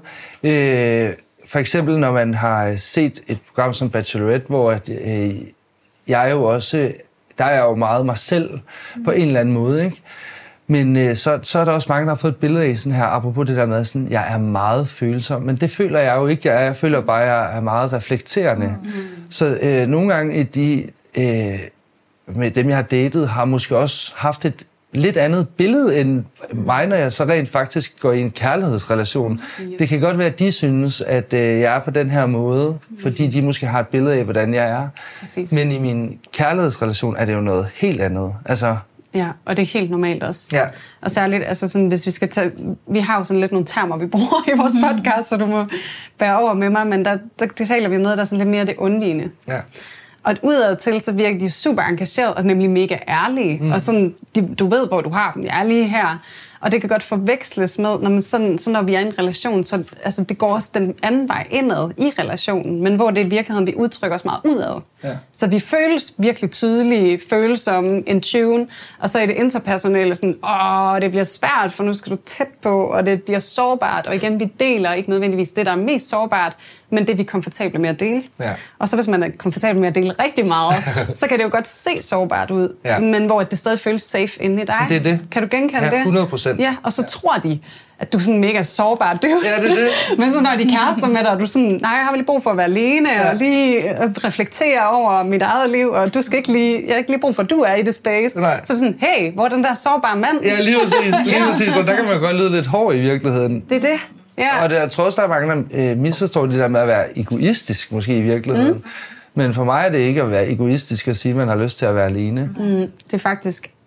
øh, for eksempel når man har set et program som Bachelorette, hvor at, øh, jeg jo også, der er jeg jo meget mig selv på en eller anden måde, ikke? Men øh, så, så er der også mange, der har fået et billede af sådan her, apropos det der med, sådan, jeg er meget følsom. Men det føler jeg jo ikke, jeg er. Jeg føler bare, at jeg er meget reflekterende. Mm. Så øh, nogle gange i de, øh, med dem, jeg har datet, har måske også haft et lidt andet billede end mig, når jeg så rent faktisk går i en kærlighedsrelation. Yes. Det kan godt være, at de synes, at øh, jeg er på den her måde, fordi de måske har et billede af, hvordan jeg er. Præcis. Men i min kærlighedsrelation er det jo noget helt andet. Altså... Ja, og det er helt normalt også. Ja. Og særligt, altså sådan, hvis vi skal tage... Vi har jo sådan lidt nogle termer, vi bruger i vores podcast, så du må bære over med mig, men der, der, der taler vi om noget, der er sådan lidt mere det undvigende. Ja. Og udadtil, så virker de super engageret og nemlig mega ærlige. Mm. Og sådan, de, du ved, hvor du har dem. Jeg er lige her. Og det kan godt forveksles med, når, man sådan, så når vi er i en relation, så altså, det går også den anden vej indad i relationen, men hvor det i virkeligheden, vi udtrykker os meget udad. Ja. Så vi føles virkelig tydelige, følsomme, in tune, og så er det interpersonelle sådan, åh, det bliver svært, for nu skal du tæt på, og det bliver sårbart, og igen, vi deler ikke nødvendigvis det, der er mest sårbart, men det vi er komfortable med at dele. Ja. Og så hvis man er komfortabel med at dele rigtig meget, så kan det jo godt se sårbart ud, ja. Men hvor det stadig føles safe inde i dig. Det er det. Kan du genkende ja, det? hundrede procent. Ja, og så ja. Tror de, at du er sådan mega sårbar. Det ja, det er det. Men så når de kærester med dig, og du sådan, nej, jeg har vel brug for at være alene, ja. Og lige reflektere over mit eget liv, og du skal ikke lige, jeg har ikke lige brug for, at du er i det space. Nej. Så sådan, hey, hvor er den der sårbare mand? Ja, lige præcis. Lige ja. Præcis. Og der kan man godt lyde lidt hård i virkeligheden. Det er det. Ja. Og det, jeg tror også, der er mange, der øh, misforstår det der med at være egoistisk, måske i virkeligheden. Mm. Men for mig er det ikke at være egoistisk at sige, at man har lyst til at være alene. Mm. Det er faktisk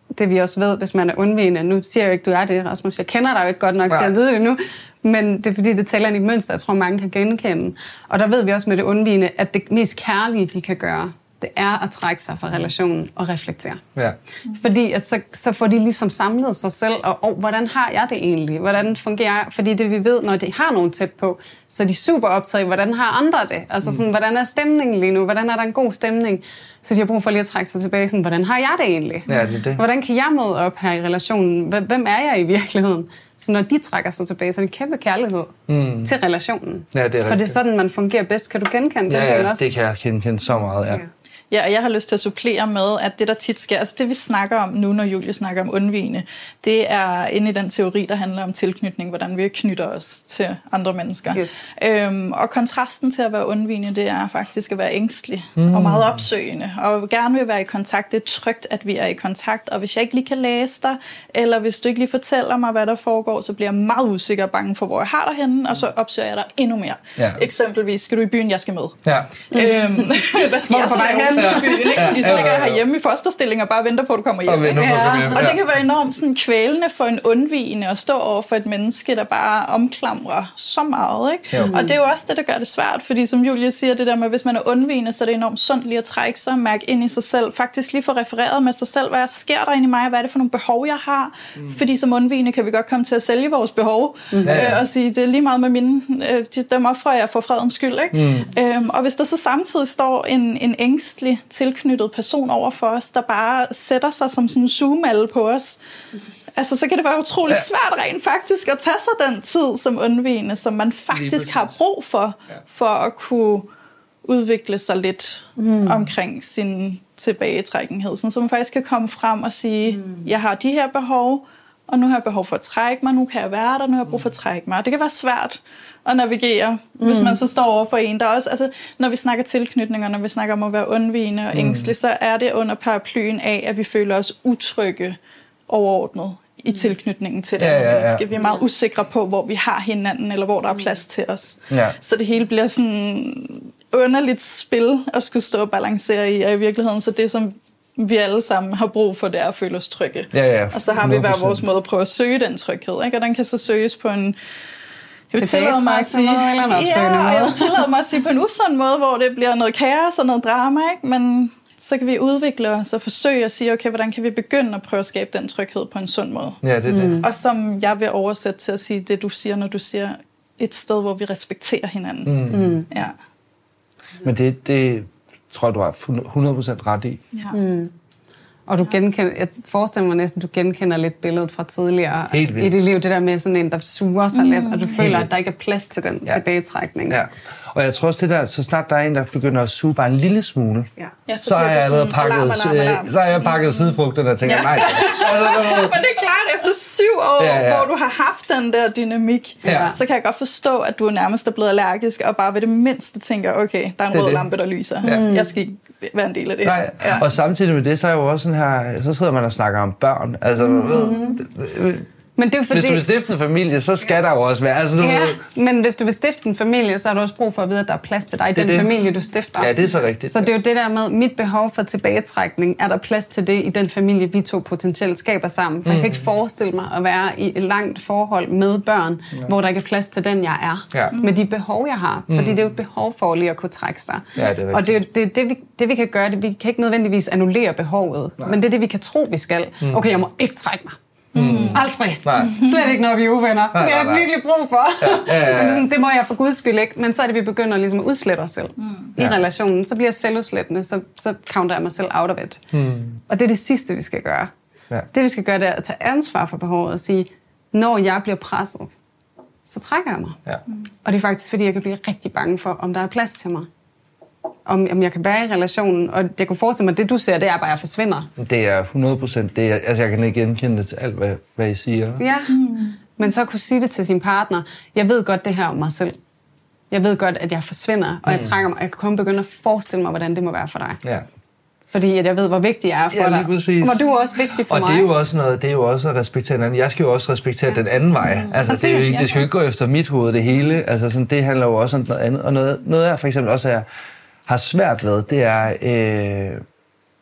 det vi også ved, hvis man er undvigende. Nu siger jeg jo ikke, du er det, Rasmus. Jeg kender dig jo ikke godt nok ja. til at vide det nu. Men det er fordi, det taler ind i et mønster, jeg tror, mange kan genkende. Og der ved vi også med det undvigende, at det mest kærlige, de kan gøre, det er at trække sig fra relationen og reflektere. Ja. Fordi at så, så får de ligesom samlet sig selv, og oh, hvordan har jeg det egentlig? Hvordan fungerer jeg? Fordi det vi ved, når de har nogen tæt på, så er de super optaget i, hvordan har andre det? Altså sådan, hvordan er stemningen lige nu? Hvordan er der en god stemning? Så de har brug for lige at trække sig tilbage, sådan, hvordan har jeg det egentlig? Ja, det er det. Hvordan kan jeg møde op her i relationen? Hvem er jeg i virkeligheden? Så når de trækker sig tilbage, så er det en kæmpe kærlighed mm. til relationen. Ja, det er For det er sådan, man fungerer bedst. Kan du genkende det? Ja, ja, også? det kan jeg genkende så meget, ja. ja. Ja, og jeg har lyst til at supplere med, at det, der tit sker, altså det, vi snakker om nu, når Julie snakker om undvigende, det er inde i den teori, der handler om tilknytning, hvordan vi knytter os til andre mennesker. Yes. Øhm, og kontrasten til at være undvigende, det er faktisk at være ængstelig mm. og meget opsøgende, og gerne vil være i kontakt. Det er trygt, at vi er i kontakt, og hvis jeg ikke lige kan læse dig, eller hvis du ikke lige fortæller mig, hvad der foregår, så bliver jeg meget usikker og bange for, hvor jeg har dig henne, og så opsøger jeg dig endnu mere. Ja. Eksempelvis, skal du i byen, jeg skal med. Ja. Øhm, hvad skal jeg så lave? Ja. Byen, ikke? Fordi så ligger jeg herhjemme i fosterstilling og bare venter på, at du kommer hjem. Og, venter på, ja. hjem. Og det kan være enormt sådan kvælende for en undvigende at stå over for et menneske, der bare omklamrer så meget. Ikke? Og det er jo også det, der gør det svært. Fordi som Julie siger, det der med, hvis man er undvigende, så er det enormt sundt lige at trække sig, mærke ind i sig selv. Faktisk lige få refereret med sig selv, hvad sker der inde i mig? Hvad er det for nogle behov, jeg har? Mm. Fordi som undvigende kan vi godt komme til at sælge vores behov. Mm. Øh, og sige, det er lige meget med mine, øh, dem offrer jeg for fredens skyld. Ikke? Mm. Øhm, og hvis der så samtidig står en, en ængstelig tilknyttet person over for os, der bare sætter sig som sådan en zoomalle på os, altså så kan det være utrolig ja. svært rent faktisk at tage sig den tid som undvigende, som man faktisk har brug for, ja. for at kunne udvikle sig lidt mm. omkring sin tilbagetrækkenhed, sådan, så man faktisk kan komme frem og sige, mm. jeg har de her behov, og nu har jeg behov for at trække mig, nu kan jeg være der, nu har jeg brug for at trække mig. Det kan være svært at navigere, mm. hvis man så står over for en, der også, altså når vi snakker tilknytninger, når vi snakker om at være undvigende og ængstelig, mm. så er det under paraplyen af, at vi føler os utrygge overordnet i tilknytningen til det ja, ja, ja. menneske. Vi er meget usikre på, hvor vi har hinanden, eller hvor der er plads til os. Ja. Så det hele bliver sådan underligt spil at skulle stå og balancere i, og i virkeligheden, så det som vi alle sammen har brug for, det er at føle os trygge. Ja, ja, og så har vi hver vores måde at prøve at søge den tryghed, ikke? Og den kan så søges på en Jeg vil tillade mig at sige, ja, jeg vil tillade mig at sige på en usund måde, hvor det bliver noget kaos og noget drama, ikke? Men så kan vi udvikle os og forsøge at sige, okay, hvordan kan vi begynde at prøve at skabe den tryghed på en sund måde? Ja, det er det. Mm. Og som jeg vil oversætte til at sige det, du siger, når du siger et sted, hvor vi respekterer hinanden. Mm. Mm. Ja. Men det, det tror jeg, du har hundrede procent ret i. Ja. Mm. Og du genkender, jeg forestiller mig næsten, du genkender lidt billedet fra tidligere i dit liv. Det der med sådan en, der suger sig mm. lidt, og du føler, at der ikke er plads til den ja. tilbagetrækning. Ja. Og jeg tror også det der, så snart der er en, der begynder at suge bare en lille smule, ja. Ja, så, så har jeg allerede pakket, alarm, alarm, alarm. Så har jeg pakket sidefrugterne og tænker, ja. nej. Men det er klart, efter syv år, ja, ja. hvor du har haft den der dynamik, ja. så kan jeg godt forstå, at du nærmest er blevet allergisk, og bare ved det mindste tænker, okay, der er en det rød det. lampe, der lyser. Ja. Jeg skal ikke være en del af det her. Ja. Og samtidig med det, så er jo også sådan her, så sidder man og snakker om børn. Altså, mm. Men det er fordi, hvis du vil stifte en familie, så skal der jo også være. Altså, du ja, ved... men hvis du vil stifte en familie, så har du også brug for at vide, at der er plads til dig i den det. familie, du stifter. Ja, det er så rigtigt. Så det er jo det der med, mit behov for tilbagetrækning, er der plads til det i den familie, vi to potentielt skaber sammen. For mm. jeg kan ikke forestille mig at være i et langt forhold med børn, ja. hvor der ikke er plads til den, jeg er. Ja. Med de behov, jeg har. Fordi mm. det er jo et behov for lige at kunne trække sig. Ja, det er og det er det, det, vi, det, vi kan gøre, det, vi kan ikke nødvendigvis annullere behovet. Nej. Men det er det, vi kan tro, vi skal. Mm. Okay, jeg må ikke trække mig. Mm. Aldrig. Nej. Slet ikke, når vi er uvenner. Nej, nej, nej. Det har virkelig brug for. Ja, ja, ja, ja. Sådan, det må jeg for guds skyld ikke. Men så er det, vi begynder ligesom at udslette os selv mm. i ja. relationen. Så bliver jeg selvudslættende, så, så counter jeg mig selv out of it. Mm. Og det er det sidste, vi skal gøre. Ja. Det, vi skal gøre, det er at tage ansvar for behovet og sige, når jeg bliver presset, så trækker jeg mig. Ja. Og det er faktisk, fordi jeg kan blive rigtig bange for, om der er plads til mig. Om, om jeg kan være i relationen, og jeg kunne forestille mig, at det du ser, det er bare, at jeg forsvinder. Det er hundrede procent. Det er, altså, jeg kan ikke genkende det til alt, hvad, hvad I siger. Ja, mm. men så kunne sige det til sin partner. Jeg ved godt det her om mig selv. Jeg ved godt, at jeg forsvinder, og mm. jeg trækker mig. Jeg kan kun begynde at forestille mig, hvordan det må være for dig. Ja. Fordi at jeg ved, hvor vigtig jeg er for ja, dig. Præcis. Og du er også vigtig for og mig. Og det er jo også noget, det er jo også at respektere den anden. Jeg skal jo også respektere ja. den anden vej. Altså, præcis, det, er jo ikke, det skal jo ikke gå efter mit hoved, det hele. Altså, sådan, det handler jo også om noget andet. Og noget, noget jeg for eksempel også er, har svært ved, det er, øh,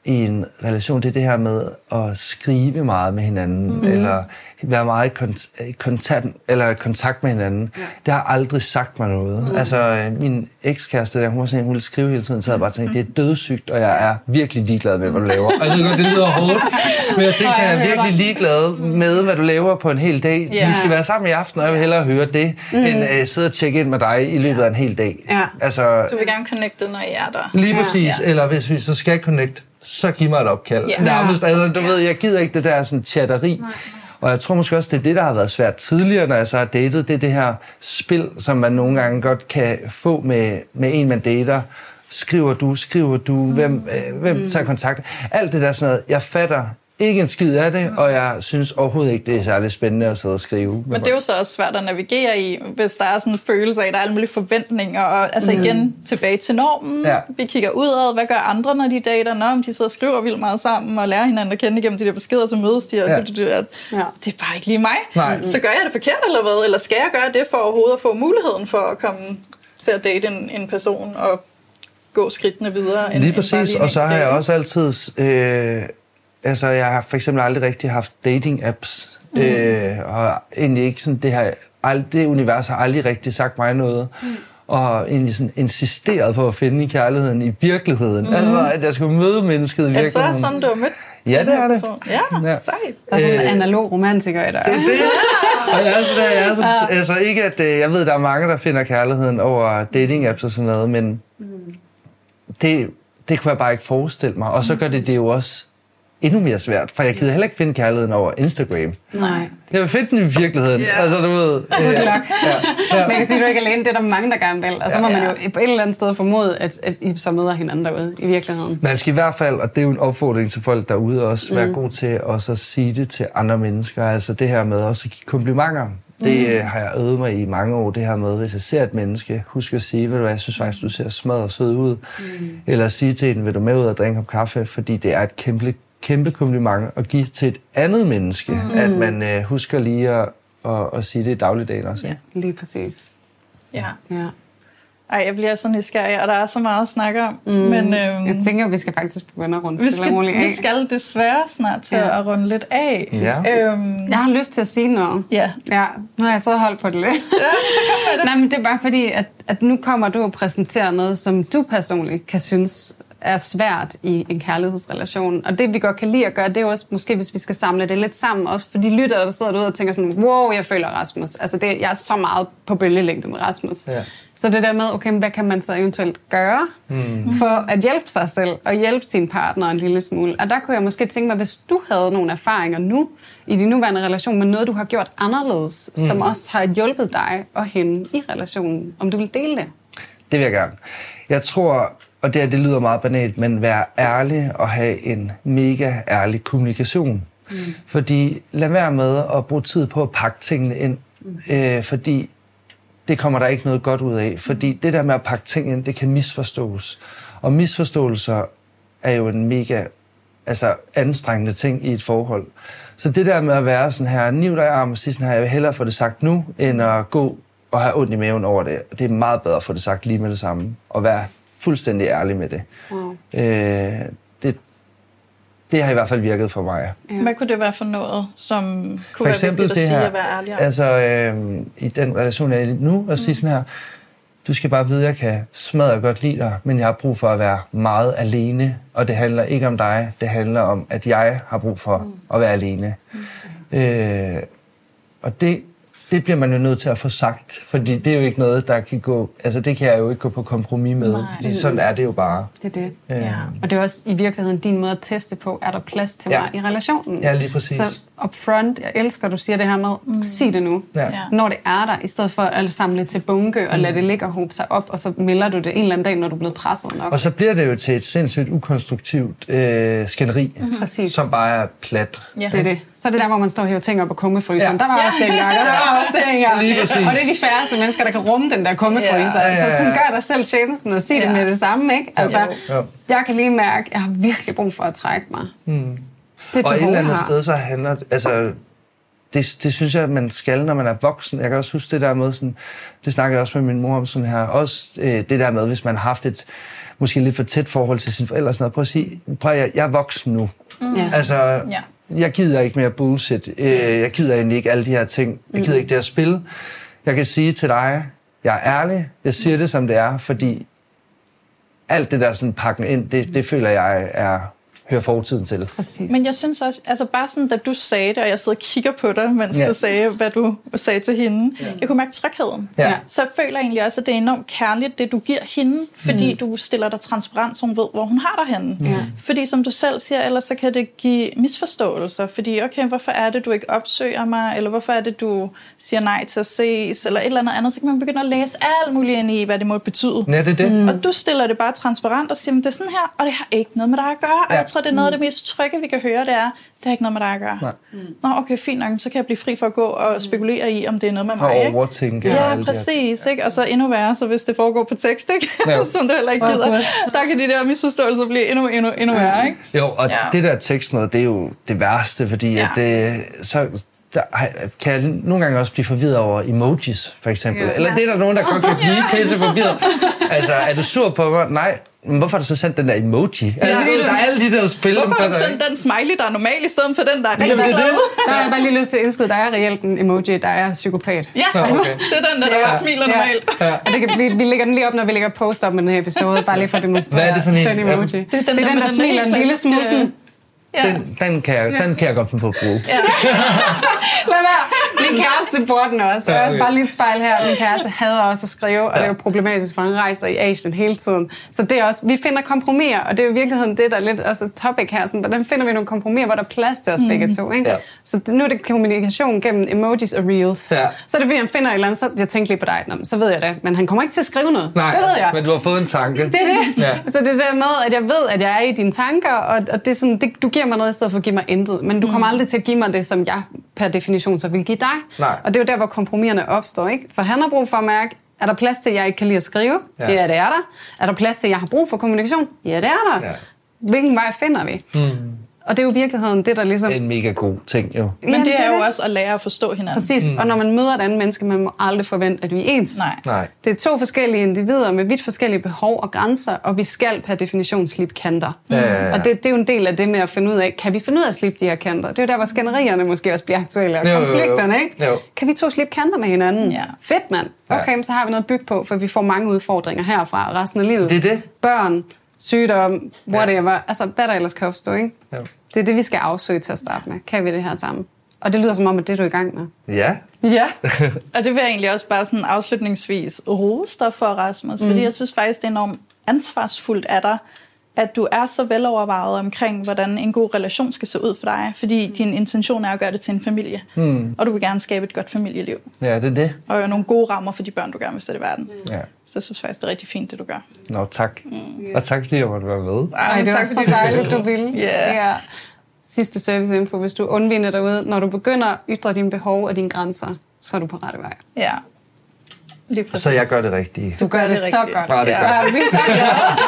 i en relation, det er det her med at skrive meget med hinanden, mm. eller være meget i kont- kontakt, eller kontakt med hinanden. Ja. Det har aldrig sagt mig noget. Mm. Altså, min ekskæreste, der, hun var sådan, hun ville skrive hele tiden, så jeg bare tænkte, det er dødssygt, og jeg er virkelig ligeglad med, hvad du laver. Og jeg ved godt, det lyder hårdt, men jeg tænkte, at jeg er virkelig ligeglad med, hvad du laver på en hel dag. Yeah. Vi skal være sammen i aften, og jeg vil hellere høre det, mm. end uh, sidde og tjekke ind med dig i løbet af en hel dag. Ja. Altså, du vil gerne connecte, når I er der. Lige præcis, ja. Eller hvis vi så skal connecte, så giv mig et opkald. Ja. Nærmest, altså, du ved, jeg gider ikke det der sådan chatteri. Nej. Og jeg tror måske også, det er det, der har været svært tidligere, når jeg så har datet. Det er det her spil, som man nogle gange godt kan få med, med en, man dater. Skriver du, skriver du, hvem, øh, hvem mm. tager kontakt? Alt det der sådan noget, jeg fatter ikke en skid af det, og jeg synes overhovedet ikke, det er særlig spændende at sidde og skrive. Men det er jo så også svært at navigere i, hvis der er sådan en følelse af, at der er alle mulige forventninger, og altså mm. igen tilbage til normen. Ja. Vi kigger udad, hvad gør andre, når de dater? Nå, om de sidder og skriver vildt meget sammen, og lærer hinanden at kende igennem de der beskeder, så mødes de, og ja. det, det, det, det, det er bare ikke lige mig. Nej. Så gør jeg det forkert, eller hvad? Eller skal jeg gøre det for overhovedet at få muligheden for at komme til at date en, en person, og gå skridtene videre? Lige end, præcis, end og så har jeg også altid... Øh, Altså, jeg har for eksempel aldrig rigtig haft dating-apps, mm. øh, og egentlig ikke sådan, det her, det univers har aldrig rigtig sagt mig noget, mm. og egentlig sådan insisteret på at finde i kærligheden i virkeligheden. Mm. Altså, at jeg skulle møde mennesket i virkeligheden. Er det så sådan, du har mødt? Ja, det er det. Ja, ja. Sejt. Der er sådan en analog romantiker i dig. Det er det. Og jeg er altså, det er altså, altså ikke, at jeg ved, der er mange, der finder kærligheden over dating-apps og sådan noget, men mm. det, det kunne jeg bare ikke forestille mig. Og så gør det det jo også endnu mere svært, for jeg gider heller ikke finde kærligheden over Instagram. Nej. Jeg vil finde den i virkeligheden. Yeah. Altså, du ved... Good luck. Ja. Ja. Man kan sige, at du ikke er alene. Det er der mange, der gerne vil. Og så må ja. man jo på et eller andet sted formode, at, at I så møder hinanden derude i virkeligheden. Man skal i hvert fald, og det er jo en opfordring til folk derude også, mm. være god til også at sige det til andre mennesker. Altså det her med også at give komplimenter. Det mm. har jeg øvet mig i mange år, det her med, hvis jeg ser et menneske, husk at sige, ved du hvad, jeg synes faktisk, du ser smadret og sød ud. Mm. Eller sige til den, vil du med ud og drikke op kaffe, fordi det er et kæmpe kæmpe kompliment at give til et andet menneske, mm. at man øh, husker lige at, at, at sige det i dagligdagen også. Ja, lige præcis. Ja. ja. Ej, jeg bliver så nysgerrig, og der er så meget at snakke om. Mm. Men, øhm, jeg tænker, at vi skal faktisk begynde at runde vi skal, muligt af. Vi skal desværre snart til ja. at runde lidt af. Ja. Øhm, jeg har lyst til at sige noget. Ja. ja. Nu har jeg så holdt på det lidt. Ja, så kommer det. Nej, men det er bare fordi, at, at nu kommer du og præsenterer noget, som du personligt kan synes er svært i en kærlighedsrelation. Og det, vi godt kan lide at gøre, det er også, måske hvis vi skal samle det lidt sammen, også for de lyttere, der sidder derude og tænker sådan, wow, jeg føler Rasmus. Altså, det, jeg er så meget på bølgelængde med Rasmus. Ja. Så det der med, okay, hvad kan man så eventuelt gøre mm. for at hjælpe sig selv og hjælpe sin partner en lille smule? Og der kunne jeg måske tænke mig, hvis du havde nogle erfaringer nu, i din nuværende relation, med noget, du har gjort anderledes, mm. som også har hjulpet dig og hende i relationen, om du vil dele det? Det vil jeg gerne. Jeg tror... Og det, det lyder meget banalt, men være ærlig og have en mega ærlig kommunikation. Mm. Fordi lad være med at bruge tid på at pakke tingene ind, mm. øh, fordi det kommer der ikke noget godt ud af. Fordi det der med at pakke ting ind, det kan misforstås. Og misforståelser er jo en mega altså, anstrengende ting i et forhold. Så det der med at være sådan her, niv dig i arm og sige sådan her, jeg vil hellere få det sagt nu, end at gå og have ondt i maven over det. Det er meget bedre at få det sagt lige med det samme, og være fuldstændig ærlig med det. Wow. Øh, det. Det har i hvert fald virket for mig. Ja. Hvad kunne det være for noget, som kunne for være vigtigt at sige at være ærlig om? Altså, øh, i den relation, jeg er i nu, at sige mm. sådan her, du skal bare vide, at jeg kan smadre godt lide dig, men jeg har brug for at være meget alene, og det handler ikke om dig, det handler om, at jeg har brug for mm. at være alene. Mm. Øh, og det Det bliver man jo nødt til at få sagt, fordi det er jo ikke noget, der kan gå... Altså, det kan jeg jo ikke gå på kompromis med, Nej. fordi sådan er det jo bare. Det er det. Øh. Ja. Og det er også i virkeligheden din måde at teste på, er der plads til ja. mig i relationen? Ja, lige præcis. Så upfront, jeg elsker, du siger det her med, mm. sig det nu, ja. når det er der, i stedet for at samle til bunke og mm. lade det ligge og hobe sig op, og så melder du det en eller anden dag, når du er blevet presset nok. Og så bliver det jo til et sindssygt ukonstruktivt øh, skænderi, mm. som bare er plat. Ja. Det er det. Så er det der, hvor man står her og tænker på kummefryseren. Ja. Der var ja. også dengang, og der var også dengang. Og det er de færreste mennesker, der kan rumme den der kummefryser. Ja. Ja, ja, ja. Så sådan gør dig selv tjenesten og sig ja. det med det samme, ikke? Altså, jo. Jo. Jeg kan lige mærke, at jeg har virkelig brug for at trække mig. Mm. Det og et eller andet sted, så handler altså, det, det synes jeg, man skal, når man er voksen. Jeg kan også huske det der med, sådan, det snakkede jeg også med min mor om sådan her, også øh, det der med, hvis man har haft et måske lidt for tæt forhold til sine forældre og sådan noget. Prøv at sige, prøv at, jeg, jeg er voksen nu. Mm. Altså, ja. jeg gider ikke mere bullshit. Jeg gider egentlig ikke alle de her ting. Jeg gider ikke det her spil. Jeg kan sige til dig, jeg er ærlig. Jeg siger det, som det er, fordi alt det der sådan pakken ind, det, det føler jeg er... hører fortiden til. Præcis. Men jeg synes også, altså bare sådan, da du sagde det, og jeg sidder og kigger på dig, mens ja. du sagde, hvad du sagde til hende, ja. jeg kunne mærke trygheden. Ja. Så jeg føler egentlig også, at det er enormt kærligt, det du giver hende, fordi mm. du stiller dig transparent, så hun ved, hvor hun har dig henne. Mm. Fordi som du selv siger, ellers så kan det give misforståelser, fordi okay, hvorfor er det, du ikke opsøger mig, eller hvorfor er det, du siger nej til at ses, eller et eller andet andet, så kan man begynde at læse alt muligt ind i, hvad det må betyde. Ja, det er det. Mm. Og du stiller det bare transparent og siger, det er sådan her, og det har ikke noget med dig at gøre, og ja. jeg tror, det er noget af det mest trygge, vi kan høre, det er, det har ikke noget med dig at gøre. Nej. Nå, okay, fint nok, så kan jeg blive fri for at gå og spekulere i, om det er noget med mig, ikke? Overtænke. Ja, præcis, ikke? Og så endnu værre, så hvis det foregår på tekst, ikke? Ja. Som du heller ikke gider, der kan de der misforståelser blive endnu, endnu, endnu værre, ikke? Jo, og ja. det der tekst noget, det er jo det værste, fordi ja. at det, så der kan jeg nogle gange også blive forvirret over emojis, for eksempel. Ja. Eller det er der nogen, der godt kan blive pisse forvirret. Altså, er du sur på mig? Nej. Men hvorfor har du så sendt den der emoji? Ja, altså, fordi der er alle de der spil. Hvorfor har du sendt den smiley, der er normal, i stedet for den, der er rigtig glad? Der har jeg bare lige lyst til at indskyde, der er reelt en emoji, der er psykopat. Ja, okay. Det er den, der, der ja. bare smiler normalt. Ja. Ja. Og det kan, vi, vi lægger den lige op, når vi lægger post op med den her episode, bare lige for at demonstrere. Hvad er det for en? Den emoji. Ja. Det er den, det er den, der, den, der smiler en lille smule sådan. Ja. Den, den, kan jeg, den kan jeg godt finde på at bruge. Ja. Lad være. Min kæreste bruger den også. Jeg er også bare lige et spejl her. Min kæreste hader også at skrive, og det er jo problematisk, for han rejser i Asien hele tiden. Så det er også, vi finder kompromiser, og det er jo i virkeligheden det, der er lidt også topic her. Sådan, hvordan finder vi nogle kompromiser, hvor der er plads til os mm. begge to? Ikke? Ja. Så det, nu er det kommunikation gennem emojis og reels. Ja. Så er det fordi, han finder et eller andet, så jeg tænker lige på dig, Nå, så ved jeg det. Men han kommer ikke til at skrive noget. Nej, det ved jeg. Men du har fået en tanke. Det er det. Ja. Så det er der med, at jeg ved, at jeg er i dine tanker, og, og det er sådan, det, du giver mig noget i stedet for at give mig intet. Men du kommer mm. aldrig til at give mig det, som jeg per definition så vil give dig. Nej. Og det er jo der, hvor kompromiserne opstår, ikke? For han har brug for at mærke, er der plads til, at jeg ikke kan lide at skrive? Ja, ja det er der. Er der plads til, at jeg har brug for kommunikation? Ja, det er der. Ja. Hvilken vej finder vi? Mm. Og det er jo i virkeligheden det, der ligesom... Det er en mega god ting, jo. Men det er jo også at lære at forstå hinanden. Præcis. Mm. Og når man møder et andet menneske, man må aldrig forvente, at vi er ens. Nej. Nej. Det er to forskellige individer med vidt forskellige behov og grænser, og vi skal per definition slippe kanter. Ja, ja, ja. Og det, det er jo en del af det med at finde ud af, kan vi finde ud af at slippe de her kanter? Det er jo der, hvor skænderierne måske også bliver aktuelle, og jo, konflikterne, jo, jo. ikke? Jo. Kan vi to slippe kanter med hinanden? Ja. Fedt, mand. Okay, ja. Så har vi noget at bygge på, for vi får mange udfordringer herfra resten af livet. Det er det. Børn, sygdom, whatever. Ja. Altså, hvad der ellers kan opstå, ikke? Jo. Det er det, vi skal afsøge til at starte med. Kan vi det her sammen? Og det lyder som om, at det er du i gang med. Ja. Ja. Og det vil jeg egentlig også bare sådan afslutningsvis rose dig for, Rasmus. Mm. Fordi jeg synes faktisk, det er enormt ansvarsfuldt af dig, at du er så velovervejet omkring, hvordan en god relation skal se ud for dig. Fordi din intention er at gøre det til en familie. Mm. Og du vil gerne skabe et godt familieliv. Ja, det er det. Og jo nogle gode rammer for de børn, du gerne vil sætte i verden. Ja. Så jeg synes faktisk, det er rigtig fint, det du gør. Nå, tak. Mm. Og tak, fordi jeg måtte være med. Ej, det var tak, så dejligt, du ville. Yeah. Ja. Sidste serviceinfo. Hvis du undvinder derude, når du begynder at ytre dine behov og dine grænser, så er du på rette vej. Ja. Så jeg gør det rigtige. Du gør det, det så rigtigt. godt. Ja, det ja, vi så godt.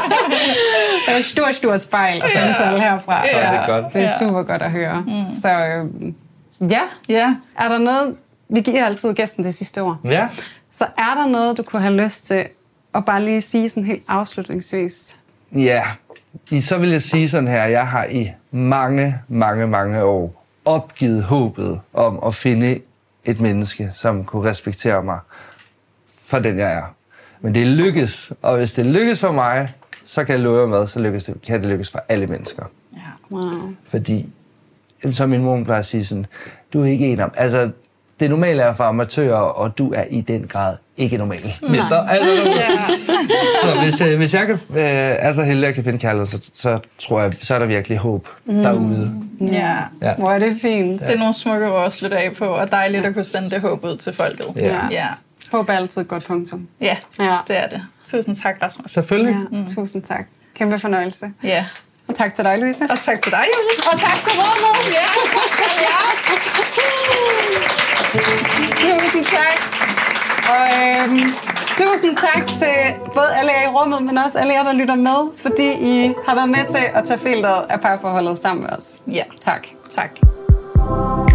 Det er et stort, stort spejl og samtale herfra. Ja, det er godt. Det er super godt at høre. Mm. Så øh, ja. ja, er der noget, vi giver altid gæsten til sidste ord. Ja. Så er der noget, du kunne have lyst til at bare lige sige sådan helt afslutningsvis? Ja, så vil jeg sige sådan her, jeg har i mange, mange, mange år opgivet håbet om at finde et menneske, som kunne respektere mig for den, jeg er. Men det lykkes, og hvis det lykkes for mig, så kan jeg love med, så lykkes det, kan det lykkes for alle mennesker. Ja. Wow. Fordi, som min mor plejer at sige sådan, du er ikke en af... Altså, det normale er for amatører, og du er i den grad ikke normal, mister. Altså, ja. Så hvis, øh, hvis jeg kan, øh, er så heldig, at jeg kan finde kærlighed, så, så tror jeg, så er der virkelig håb mm. derude. Ja. Ja. Hvor er det fint. Det er nogle smukke ord at slutte af på, og dejligt at kunne sende det håb ud til folket. Ja. Ja. Håb er altid et godt punktum. Ja, ja, det er det. Tusind tak, Rasmus. Selvfølgelig. Ja, mm. Tusind tak. Kæmpe fornøjelse. Ja. Og tak til dig, Louise. Og tak til dig, Julie. Og tak til rummet. Ja. Ja. Tusind tak. Og øhm, tusind tak til både alle jer i rummet, men også alle jer, der lytter med, fordi I har været med til at tage filteret af parforholdet sammen med os. Ja. Tak. Tak.